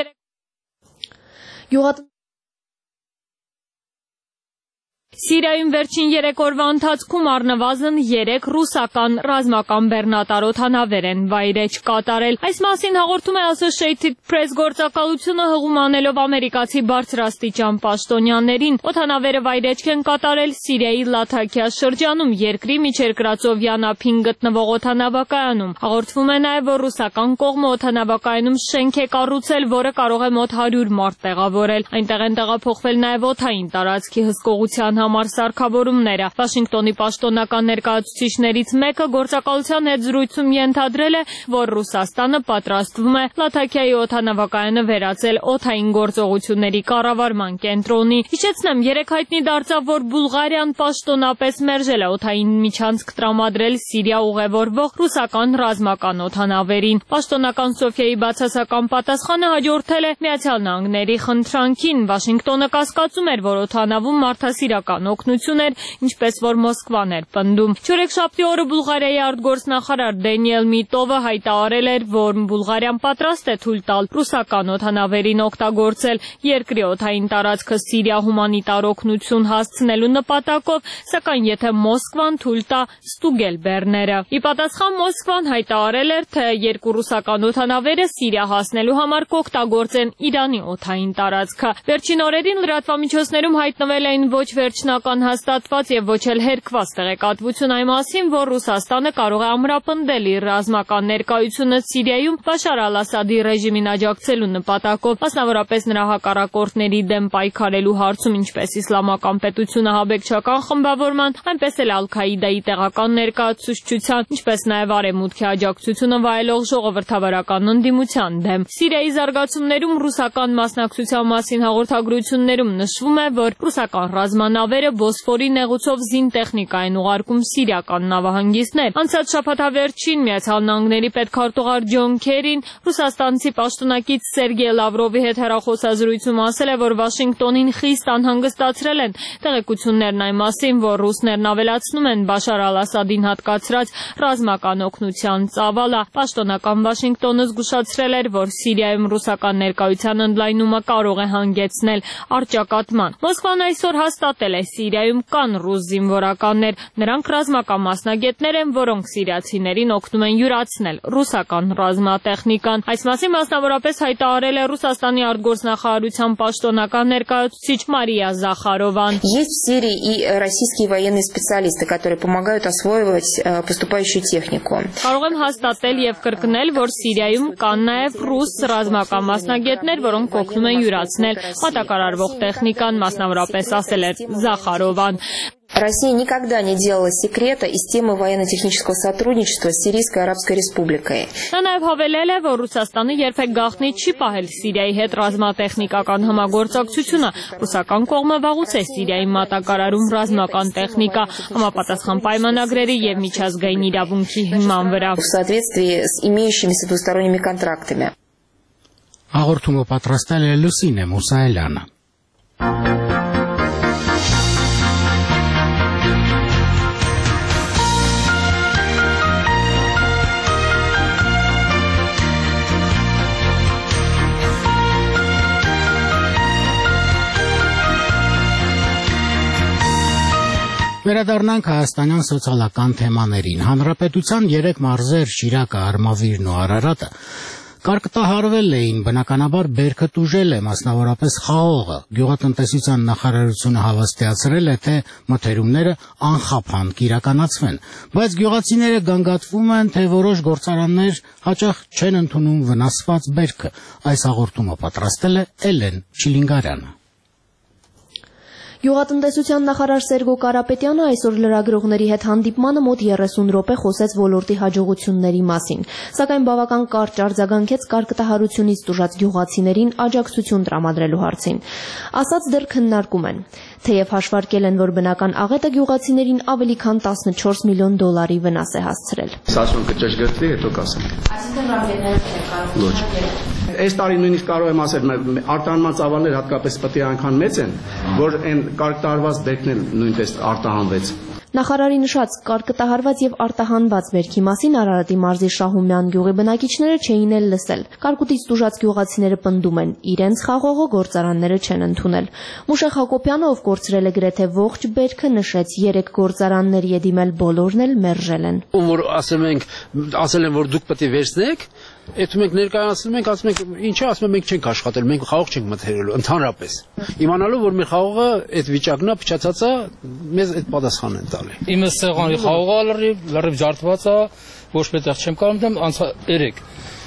վերջին 3 օրվա ընթացքում առնվազն 3 ռուսական ռազմական բեռնատար օդանավեր են վայրէջք կատարել։ Այս մասին հաղորդում է Associated Press գործակալությունը հղում անելով ամերիկացի բարձրաստիճան պաշտոնյաներին։ Օդանավերը վայրէջք են կատարել Սիրիայի Լաթաքիա շրջանում, երկրի միջերկրածովյան ափին գտնվող օդանավակայանում։ Հաղորդվում է նաև, որ ռուսական կողմը օդանավակայանում շենք է կառուցել, որը կարող է մոտ 100 մարդ տեղավորել։ Այնտեղ են տեղափոխվել նաև օդային տարածքի հսկողության համար սարքավորումները։ Վաշինգտոնի պաշտոնական ներկայացուցիչներից մեկը գործակալության հետ զրույցում ենթադրել է, որ Ռուսաստանը պատրաստվում է Լաթաքիայի օդանավակայանը վերածել օդային գործողությունների կառավարման կենտրոնի։ Հիշեցնեմ, երեկ հայտնի դարձավ, որ Բուլղարիան պաշտոնապես մերժել է օդային միջանցք տրամադրել Սիրիա ուղևորվող ռուսական ռազմական օդանավերին։ Պաշտոնական Սոֆիայի բացասական պատասխանը հաջորդել է Միացյալ Նահանգների խնդրանքին։ Վաշինգտոնը կասկածում էր, որ օդանավում մարդասիրական օգնություն էր, ինչպես որ Մոսկվան էր պնդում։ Չորեքշաբթի օրը Բուլղարիայի արտգործնախարար Դենիել Միտովը հայտարարել էր, որ Բուլղարիան պատրաստ է թույլ տալ ռուսական օդանավերին օգտագործել երկրի օդային տարածքը Սիրիա հումանիտար օգնություն հասցնելու նպատակով, սակայն եթե Մոսկվան թույլ տա ստուգել բեռները։ Ի պատասխան Մոսկվան հայտարարել էր, թե երկու ռուսական օդանավերը Սիրիա հասնելու համար կօգտագործեն Իրանի օդային տարածքը։ Վերջին օրերին լրատվամիջոցներում հայտնվել էին ոչ վերջնական հաստատված եւ ոչ էլ հերկված տեղեկատվություն այն մասին, որ Ռուսաստանը կարող է ամրապնդել իր ռազմական ներկայությունը Սիրիայում Բաշար al-Ասադի ռեժիմին աջակցելու նպատակով, մասնավորապես նրա հակառակորդների դեմ պայքարելու հարցում, ինչպես Իսլամական պետությունը հաբեկչական խմբավորման, այնպես էլ Ալ-Քաիդայի տեղական ներկայացուցչության, ինչպես նաև Արևմուտքի աջակցությունը վայելող ժողովրդավարական ընդդիմության դեմ։ Սիրիայի զարգացումներում ռուսական մասնակցության մասին հաղորդագրություններում նշվում է, որ ռուսական ռազմանավերը Բոսֆորի նեղուցով զինտեխնիկա են ուղարկում սիրիական նավահանգիստներ։ Անցած շաբաթավերջին Միացյալ Նահանգների պետքարտուղար Ջոն Քերին ռուսաստանցի պաշտոնակից Սերգեյ Լավրովի հետ հեռախոսազրույցում ասել է, որ Վաշինգտոնին խիստ անհանգստացրել են տեղեկություններն այն մասին, որ ռուսներն ավելացնում են Բաշար al-Ասադին հատկացրած ռազմական օգնության ծավալը։ Պաշտոնական Վաշինգտոնը զգուշացրել էր, որ Սիրիայում ռուսական ներկայության ընդլայնումը կարող է հանգեցնել առճակատման։ Մոսկվան այսօր հաստատել է Սիրիայում կան ռուս զինվորականներ, նրանք ռազմական մասնագետներ են, որոնք սիրիացիներին օգնում են յուրացնել ռուսական ռազմատեխնիկան։ Այս մասին մասնավորապես հայտարարել է Ռուսաստանի արտգործնախարարության պաշտոնական ներկայացուցիչ Մարիա Զախարովան։ Есть в Сирии и российские военные специалисты, которые помогают освоивать поступающую технику. Կարող եմ հաստատել եւ կրկնել, որ Սիրիայում կան նաեւ ռուս ռազմական մասնագետներ, որոնք օգնում են յուրացնել մատակարարվող տեխնիկան, մասնավորապես ասել էր Զախարովան։ Россия никогда не делала секрета из темы военно-технического сотрудничества с Сирийской Арабской Республикой. Նա նաև հավելել է, որ Ռուսաստանը երբեք գաղտնի չի պահել Սիրիայի հետ ռազմատեխնիկական համագործակցությունը։ Ռուսական կողմը վաղուց է Սիրիայի մատակարարում ռազմական տեխնիկա համապատասխան պայմանագրերի եւ միջազգային իրավունքի հիման վրա։ В соответствии с имеющимися двусторонними контрактами. Հաղորդումը պատրաստել է Լուսինե Մուսայելյանը։ Վերադառնանք հայաստանյան սոցիալական թեմաներին։ Հանրապետության 3 մարզեր՝ Շիրակը, Արմավիրն ու Արարատը կարկտահարվել էին, բնականաբար բերքը տուժել է, մասնավորապես խաղողը։ Գյուղատնտեսության նախարարությունը հավաստիացրել է, թե մթերումները անխափան կիրականացվեն, բայց գյուղացիները գանգատվում են, թե որոշ գործարաններ հաճախ չեն ընդունում վնասված բերքը։ Այս հաղորդումը պատրաստել է Էլեն Չիլինգարյանը։ Գյուղատնտեսության նախարար Սերգո Կարապետյանը այսօր լրագրողների հետ հանդիպմանը մոտ 30 րոպե խոսեց ոլորտի հաջողությունների մասին, սակայն բավական կարճ արձագանքեց կարկտահարությունից տուժած գյուղացիներին աջակցություն տրամադրելու հարցին։ Ասաց դեռ քննարկում են, թեև հաշվարկել են, որ բնական աղետը գյուղացիներին ավելի քան 14 միլիոն դոլարի վնաս է հասցրել։ Ասում կճշգրտվի, հետո կասեմ։ Այսինքն ռամկետները Այս տարի նույնիսկ կարող եմ ասել, արտահանման ծավալները հատկապես պետք է այնքան մեծ են, որ այն կարկտահարված բերքն էլ նույնպես արտահանվեց։ Նախարարի նշած կարկտահարված եւ արտահանված բերքի մասին Արարատի մարզի Շահումյան գյուղի բնակիչները չէին էլ լսել։ Կարկուտից տուժած գյուղացիները պնդում են, իրենց խաղողը գործարանները չեն ընդունել։ Մուշեղ Հակոբյանը, ով կորցրել է գրեթե ողջ բերքը, նշեց 3 գործարանների է դիմել, բոլորն էլ մերժել են։ Որ ասել են, որ դուք պետք է վերցնեք, Եթե մենք ներկայացնում ենք, ասում ենք, ինչա, ասում ենք, մենք չենք աշխատել, մենք խաղող չենք մթերելու, ընդհանրապես։ Իմանալով, որ մեր խաղողը այդ վիճակն է, փչացած է, մեզ այդ պատասխանն են տալի։ Իմը սեղանի խաղողը լրիվ ջարդված է, ոչ մետեղ չեմ կարող դեմ, անցա 3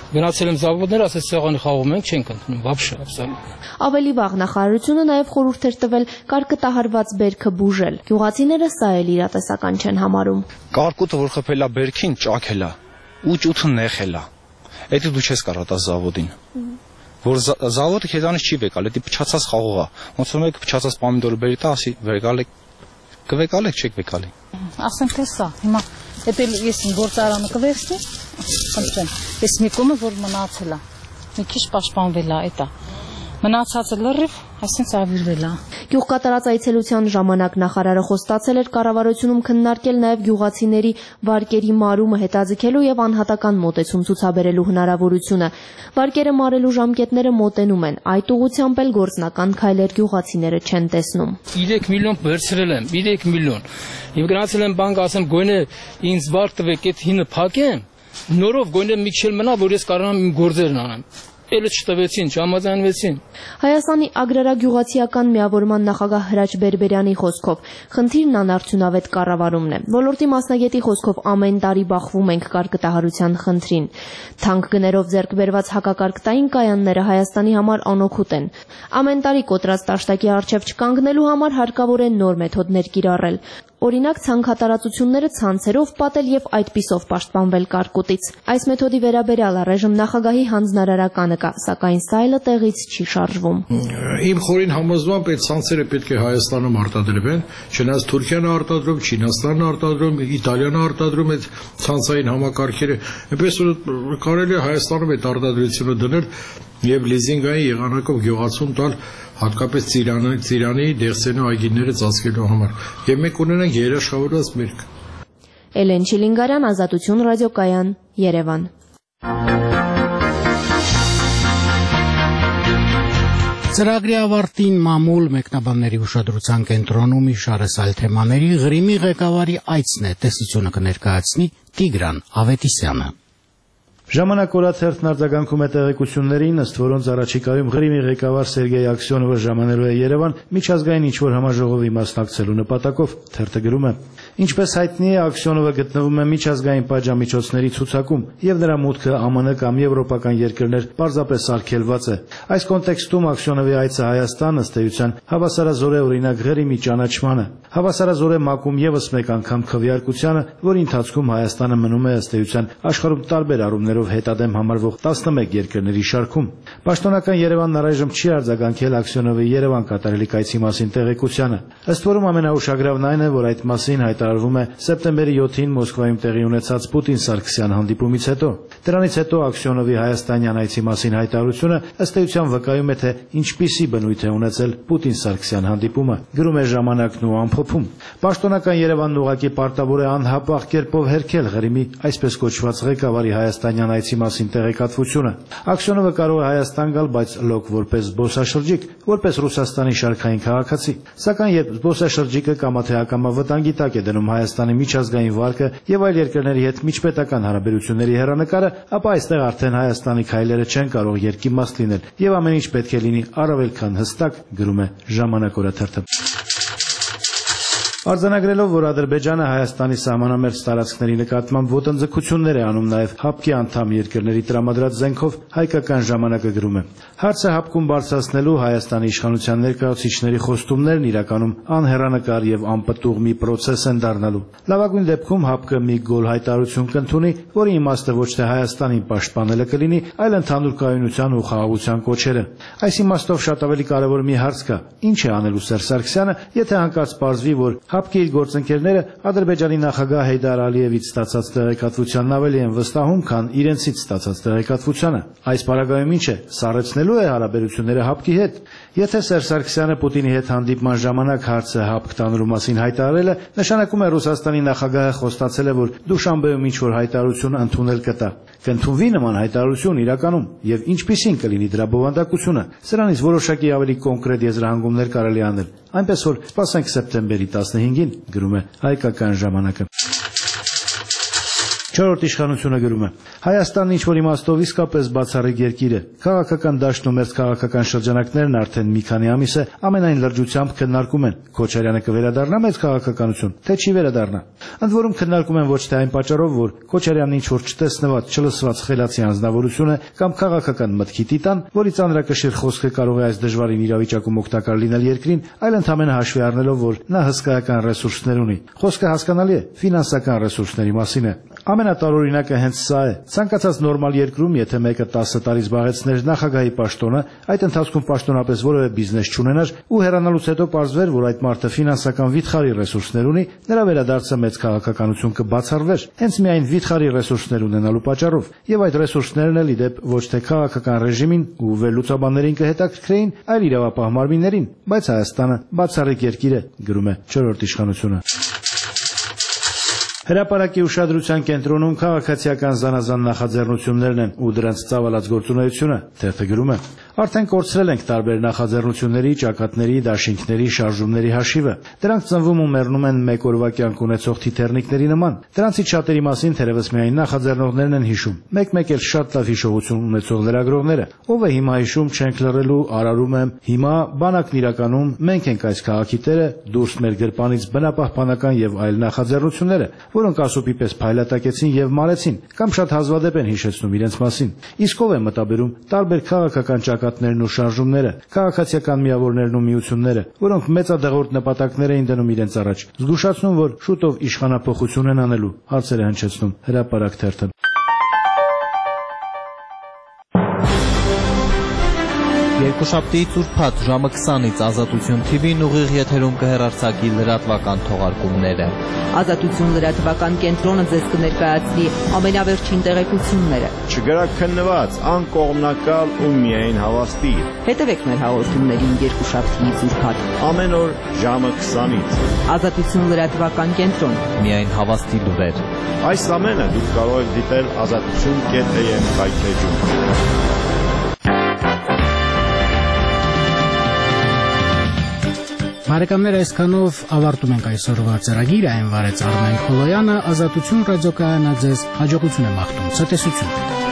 Գնացել եմ զավոդներ, ասես սեղանի խաղում ենք, չենք ընդունում, вообще, абсолютно։ Ավելի վաղ նախարարությունը նաև խորհուրդ էր տվել կարկտահարված բերքը բուժել։ Գյուղացիները սա էլ իրատեսական չեն համարում։ Կարկուտը, որ խփելա բերքին, ճաքելա ու ճութը նեղելա։ Էդի դու չես կարող տա զավոդին։ Որ զավոդը քեզանից չի վեկալ, էդի փչացած խաղողա։ Ոնց որ մեկ փչացած պոմիդորը բերի տա, ասի վեկալ եք, կվեկալ եք, չեք վեկալի։ Ասենք թե սա, հիմա Եթե ես գործարանը կվերցնի, խնդրեմ, ես մի կոմը, որ մնացել է, մի քիչ պաշտպանվել է, էտա, մնացածը լրիվ, այսինքն ավիրվել է։ Գյուղկատարած այցելության ժամանակ նախարարը խոստացել էր կառավարությունում քննարկել նաև գյուղացիների վարկերի մարումը հետաձգելու եւ անհատական մոտեցում ցուցաբերելու հնարավորությունը։ Վարկերը մարելու ժամկետները մոտենում են, այդ ուղղությամբ էլ գործնական քայլեր գյուղացիները չեն տեսնում։ 3 միլիոն վերցրել եմ, 3 միլիոն։ Եվ գնացել եմ բանկ, ասեմ, գոնե ինձ վարկ տվեք, այդ հինը փակեմ, նորով գոնե մի քիչ մնա, որ ես կարողանամ իմ գործերն անեմ։ Էլը չտվեցին, չհամաձայնվեցին։ Հայաստանի ագրարագյուղացիական միավորման նախագահ Հրաչ Բերբերյանի խոսքով խնդիրն անարդյունավետ կառավարումն է։ Ոլորտի մասնագետի խոսքով ամեն տարի բախվում ենք կարկտահարության խնդրին։ Թանկ գներով ձեռք բերված հակակարկտային կայանները Հայաստանի համար անօգուտ են։ Ամեն տարի կոտրած տաշտակի առջև չկանգնելու համար հարկավոր է նոր մեթոդներ կիրառել։ Օրինակ ցանքատարածությունները ցանցերով պատել եւ այդպիսով պաշտպանվել կարկուտից։ Այս մեթոդի վերաբերյալ առայժմ նախագահի հանձնարարականը կա, սակայն սա այլը տեղից չի շարժվում։ Իմ խորին համոզմամբ այդ ցանցերը պետք է Հայաստանում արտադրվեն, չնայած Թուրքիան արտադրում, Չինաստանն արտադրում, Իտալիան արտադրում այդ ցանցային համակարգերը, այնպես որ կարելի է Հայաստանում այդ արտադրությունը դնել եւ լիզինգային եղանակով գյուղացուն տալ հատկապես Ծիրանի, Դեղսենի այգիները ծածկելու համար։ Եվ մենք ունենանք երաշխավորված միրգ։ Էլեն Չիլինգարյան, Ազատություն ռադիոկայան, Երևան։ Ծրագրի ավարտին մամուլ մեկնաբանների ուշադրության կենտրոնում իշարես այլ թեմաների Ղրիմի ղեկավարի այցն է, տեսությունը կներկայացնի Տիգրան Ավետիսյանը։ Ժամանակ օրաթերթն արձագանքում է տեղեկություններին, ըստ որոնց առաջիկայում Ղրիմի ղեկավար Սերգեյ Աքսյոնովը ժամանելու է Երևան միջազգային ինչ-որ համաժողովի մասնակցելու նպատակով, թերթը գրում է. Ինչպես հայտնի է, Աքսյոնովը գտնվում է միջազգային պատժամիջոցների ցուցակում, եւ նրա մուտքը ԱՄՆ կամ եվրոպական երկրներ պարզապես արգելված է։ Այս կոնտեքստում Աքսյոնովի այցը Հայաստան ըստ էության հավասարազոր է օրինակ Ղրիմի ճանաչմանը, հավասարազոր է մակում եւս մեկ անգամ քվեարկությանը, որի ընթացքում Հայաստանը մնում է ըստ էության աշխարհում տարբեր առումներով հետադեմ համարվող 11 երկրների շարքում։ Պաշտոնական Երևանն առայժմ չի արձագանքել Աքսյոնովի Երևան կատարելիք այցի մասին տեղեկությանը։ Ըստ որում ամենաուշագրավն այն է, որ այդ մասին հայտարարվում է սեպտեմբերի 7-ին Մոսկվայում տեղի ունեցած Պուտին-Սարգսյան հանդիպումից հետո։ Դրանից հետո Աքսյոնովի հայաստանյան այցի մասին հայտարարությունը ըստ էության վկայում է, թե ինչպիսի բնույթ է ունեցել Պուտին-Սարգսյան հանդիպումը, գրում է Ժամանակն ու ամփոփում։ Պաշտոնական Երևանն ուղղակի պարտավոր է անհապաղ կերպով հերքել Ղրիմի այսպես կոչված ղեկավարի հայաստանյան այցի մասին տեղեկատվությունը։ Աքսյոնովը կարող է Հայաստան գալ, բայց լոկ որպես զբոսաշրջիկ, որպես Ռուսաստանի շարքային քաղաքացի։ Սակայն երբ զբոսաշրջիկը կամա թե ակամա վտանգի տակ է դնում Հայաստանի միջազգային վարկը եւ այլ երկրների հետ միջպետական հարաբերությունների հեռանկարը, ապա այստեղ արդեն Հայաստանի քայլերը չեն կարող երկիմաստ լինել եւ ամեն ինչ պետք է լինի առավել քան հստակ, գրում է Ժամանակ օրաթերթը։ Արձանագրելով, որ Ադրբեջանը Հայաստանի սահմանամերձ տարածքների նկատմամբ ոտնձգություններ է անում նաև ՀԱՊԿ-ի անդամ երկրների տրամադրած զենքով, հայկական ժամանակը գրում է. Հարցը ՀԱՊԿ-ում բարձրացնելու Հայաստանի իշխանության ներկայացուցիչների խոստումներն իրականում անհեռանկար եւ անպտուղ մի պրոցես են դառնալու։ Լավագույն դեպքում ՀԱՊԿ-ը մի գոլ հայտարարություն կընդունի, որի իմաստը ոչ թե Հայաստանին պաշտպանելը կլինի, այլ ընդհանուր կայունության ու խաղաղության կոչերը։ Այս իմաստով շատ ավելի կարևոր մի հարց կա. ինչ է անելու Սերժ Սարգսյանը, եթե հանկարծ պարզվի, որ ՀԱՊԿ-ի իր գործընկերները Ադրբեջանի նախագահ Հեյդար Ալիևից ստացած տեղեկատվությանն ավելի են վստահում, քան իրենցից ստացած տեղեկատվությանը։ Այս պարագայում ինչ է, սառեցնելու է հարաբերությունները ՀԱՊԿ-ի հետ։ Եթե Սերժ Սարգսյանը Պուտինի հետ հանդիպման ժամանակ հարցը ՀԱՊԿ տանելու մասին հայտարարել է, նշանակում է Ռուսաստանի նախագահը խոստացել է, որ Դուշանբեում ինչ-որ հայտարարություն ընդունել կտա։ Կընդունվի նման հայտարարություն իրականում եւ ինչպիսին կլինի դրա բովանդակությունը, սրանից որոշակի ավելի կոնկրետ եզրահանգումներ կարելի անել։ Այնպես որ սպասենք սեպտեմբերի 15-ին, գրում է Հայկական ժամանակը։ Չորրորդ իշխանությունը գրում է. Հայաստանն ինչ-որ իմաստով իսկապես բացառիկ երկիր է։ Քաղաքական դաշտն ու մերձ քաղաքական շրջանակներն արդեն մի քանի ամիս է ամենայն լրջությամբ քննարկում են Քոչարյանը կվերադառնա մեծ քաղաքականություն, թե չի վերադառնա։ Ընդ որում քննարկում են ոչ թե այն պատճառով, որ Քոչարյանն ինչ-որ չտեսնված, չլսված խելացի անձնավորություն է կամ քաղաքական մտքի տիտան, որի ծանրակշիռ խոսքը կարող է այս դժվարին իրավիճակում օգտակար լինել երկրին, այլ ընդհանրապես հաշվի առնելով, որ նա հսկայական ռեսուրսներ ունի։ Խոսքը հասկանալի է, ֆինանսական ռեսուրսների մասին է։ Ամենատարօրինակը հենց սա է։ Ցանկացած նորմալ երկրում, եթե մեկը 10 տարի զբաղեցներ նախագահի պաշտոնը, այդ ընթացքում պաշտոնապես որևէ բիզնես չունենար ու հեռանալուց հետո պարզվեր, որ այդ մարդը ֆինանսական վիթխարի ռեսուրսներ ունի, նրա վերադարձը մեծ քաղաքականություն կբացառվեր, հենց միայն վիթխարի ռեսուրսներ ունենալու պատճառով, եւ այդ ռեսուրսներն էլ իդեպ ոչ թե քաղաքական ռեժիմին ու վերլուծաբաններին կհետաքրքրեին, այլ իրավապահ մարմիններին, բայց Հայաստանը բացառիկ երկիր է, գրում է չորրորդ իշխանությունը։ Հրապարակի ուշադրության կենտրոնում քաղաքացիական զանազան նախաձեռնություններն են ու դրանց ծավալած գործունեությունը, թերթը գրում է. Արդեն կորցրել ենք տարբեր նախաձեռնությունների, ճակատների, դաշինքների, շարժումների հաշիվը։ Դրանք ծնվում ու մեռնում են մեկ օրվա կյանք ունեցող թիթեռնիկների նման։ Դրանցից շատերի մասին թերևս միայն նախաձեռնողներն են հիշում։ Մեկ-մեկ էլ շատ լավ հիշողություն ունեցող լրագրողները։ Ով է հիմա հիշում, չենք լռելու, արարում եմ, հիմա բանակն իրականում, մենք ենք այս քաղաքի տերը, դուրս մեր գրպանից բնապահպանական եւ այլ նախաձեռնությունները, որոնք ասոպի պես փայլատակեցին եւ մարեցին, կամ շատ հազվադեպ են հիշեցնում իրենց մասին։ Իսկ ով է մտաբերում տարբեր քաղաքական ճակատներն ու շարժումները, քաղաքացիական միավորներն ու միությունները, որոնք մեծադեղորդ նպատակներ էին դնում իրենց առաջ, զգուշացնում, որ շուտով իշխանափոխություն են անելու, հարցեր է հնչեցնում Հրապարակ թերթը։ Երկուշաբթիից ուրբաթ ժամը 20-ից Ազատություն TV-ն ուղիղ եթերում կհեռարձակի լրատվական թողարկումները։ Ազատություն լրատվական կենտրոնը ձեզ կներկայացնի ամենավերջին տեղեկությունները։ Չգրակ քննված, անկողմնակալ ու միայն հավաստի։ Հետևեք մեր հաղորդումներին երկուշաբթիից ուրբաթ։ Ամեն օր ժամը 20-ից։ Ազատություն լրատվական կենտրոն։ Միայն հավաստի լուրեր։ Այս ամենը դուք կարող եք դիտել azatutun.am կայքեջում։ Բարեկամներ, այսքանով ավարտում ենք այսօրվա ծրագիրը, այն վարեց Արմեն Խոլոյանը, Ազատություն ռադիոկայանը ձեզ հաջողություն է մաղթում, ցտեսություն։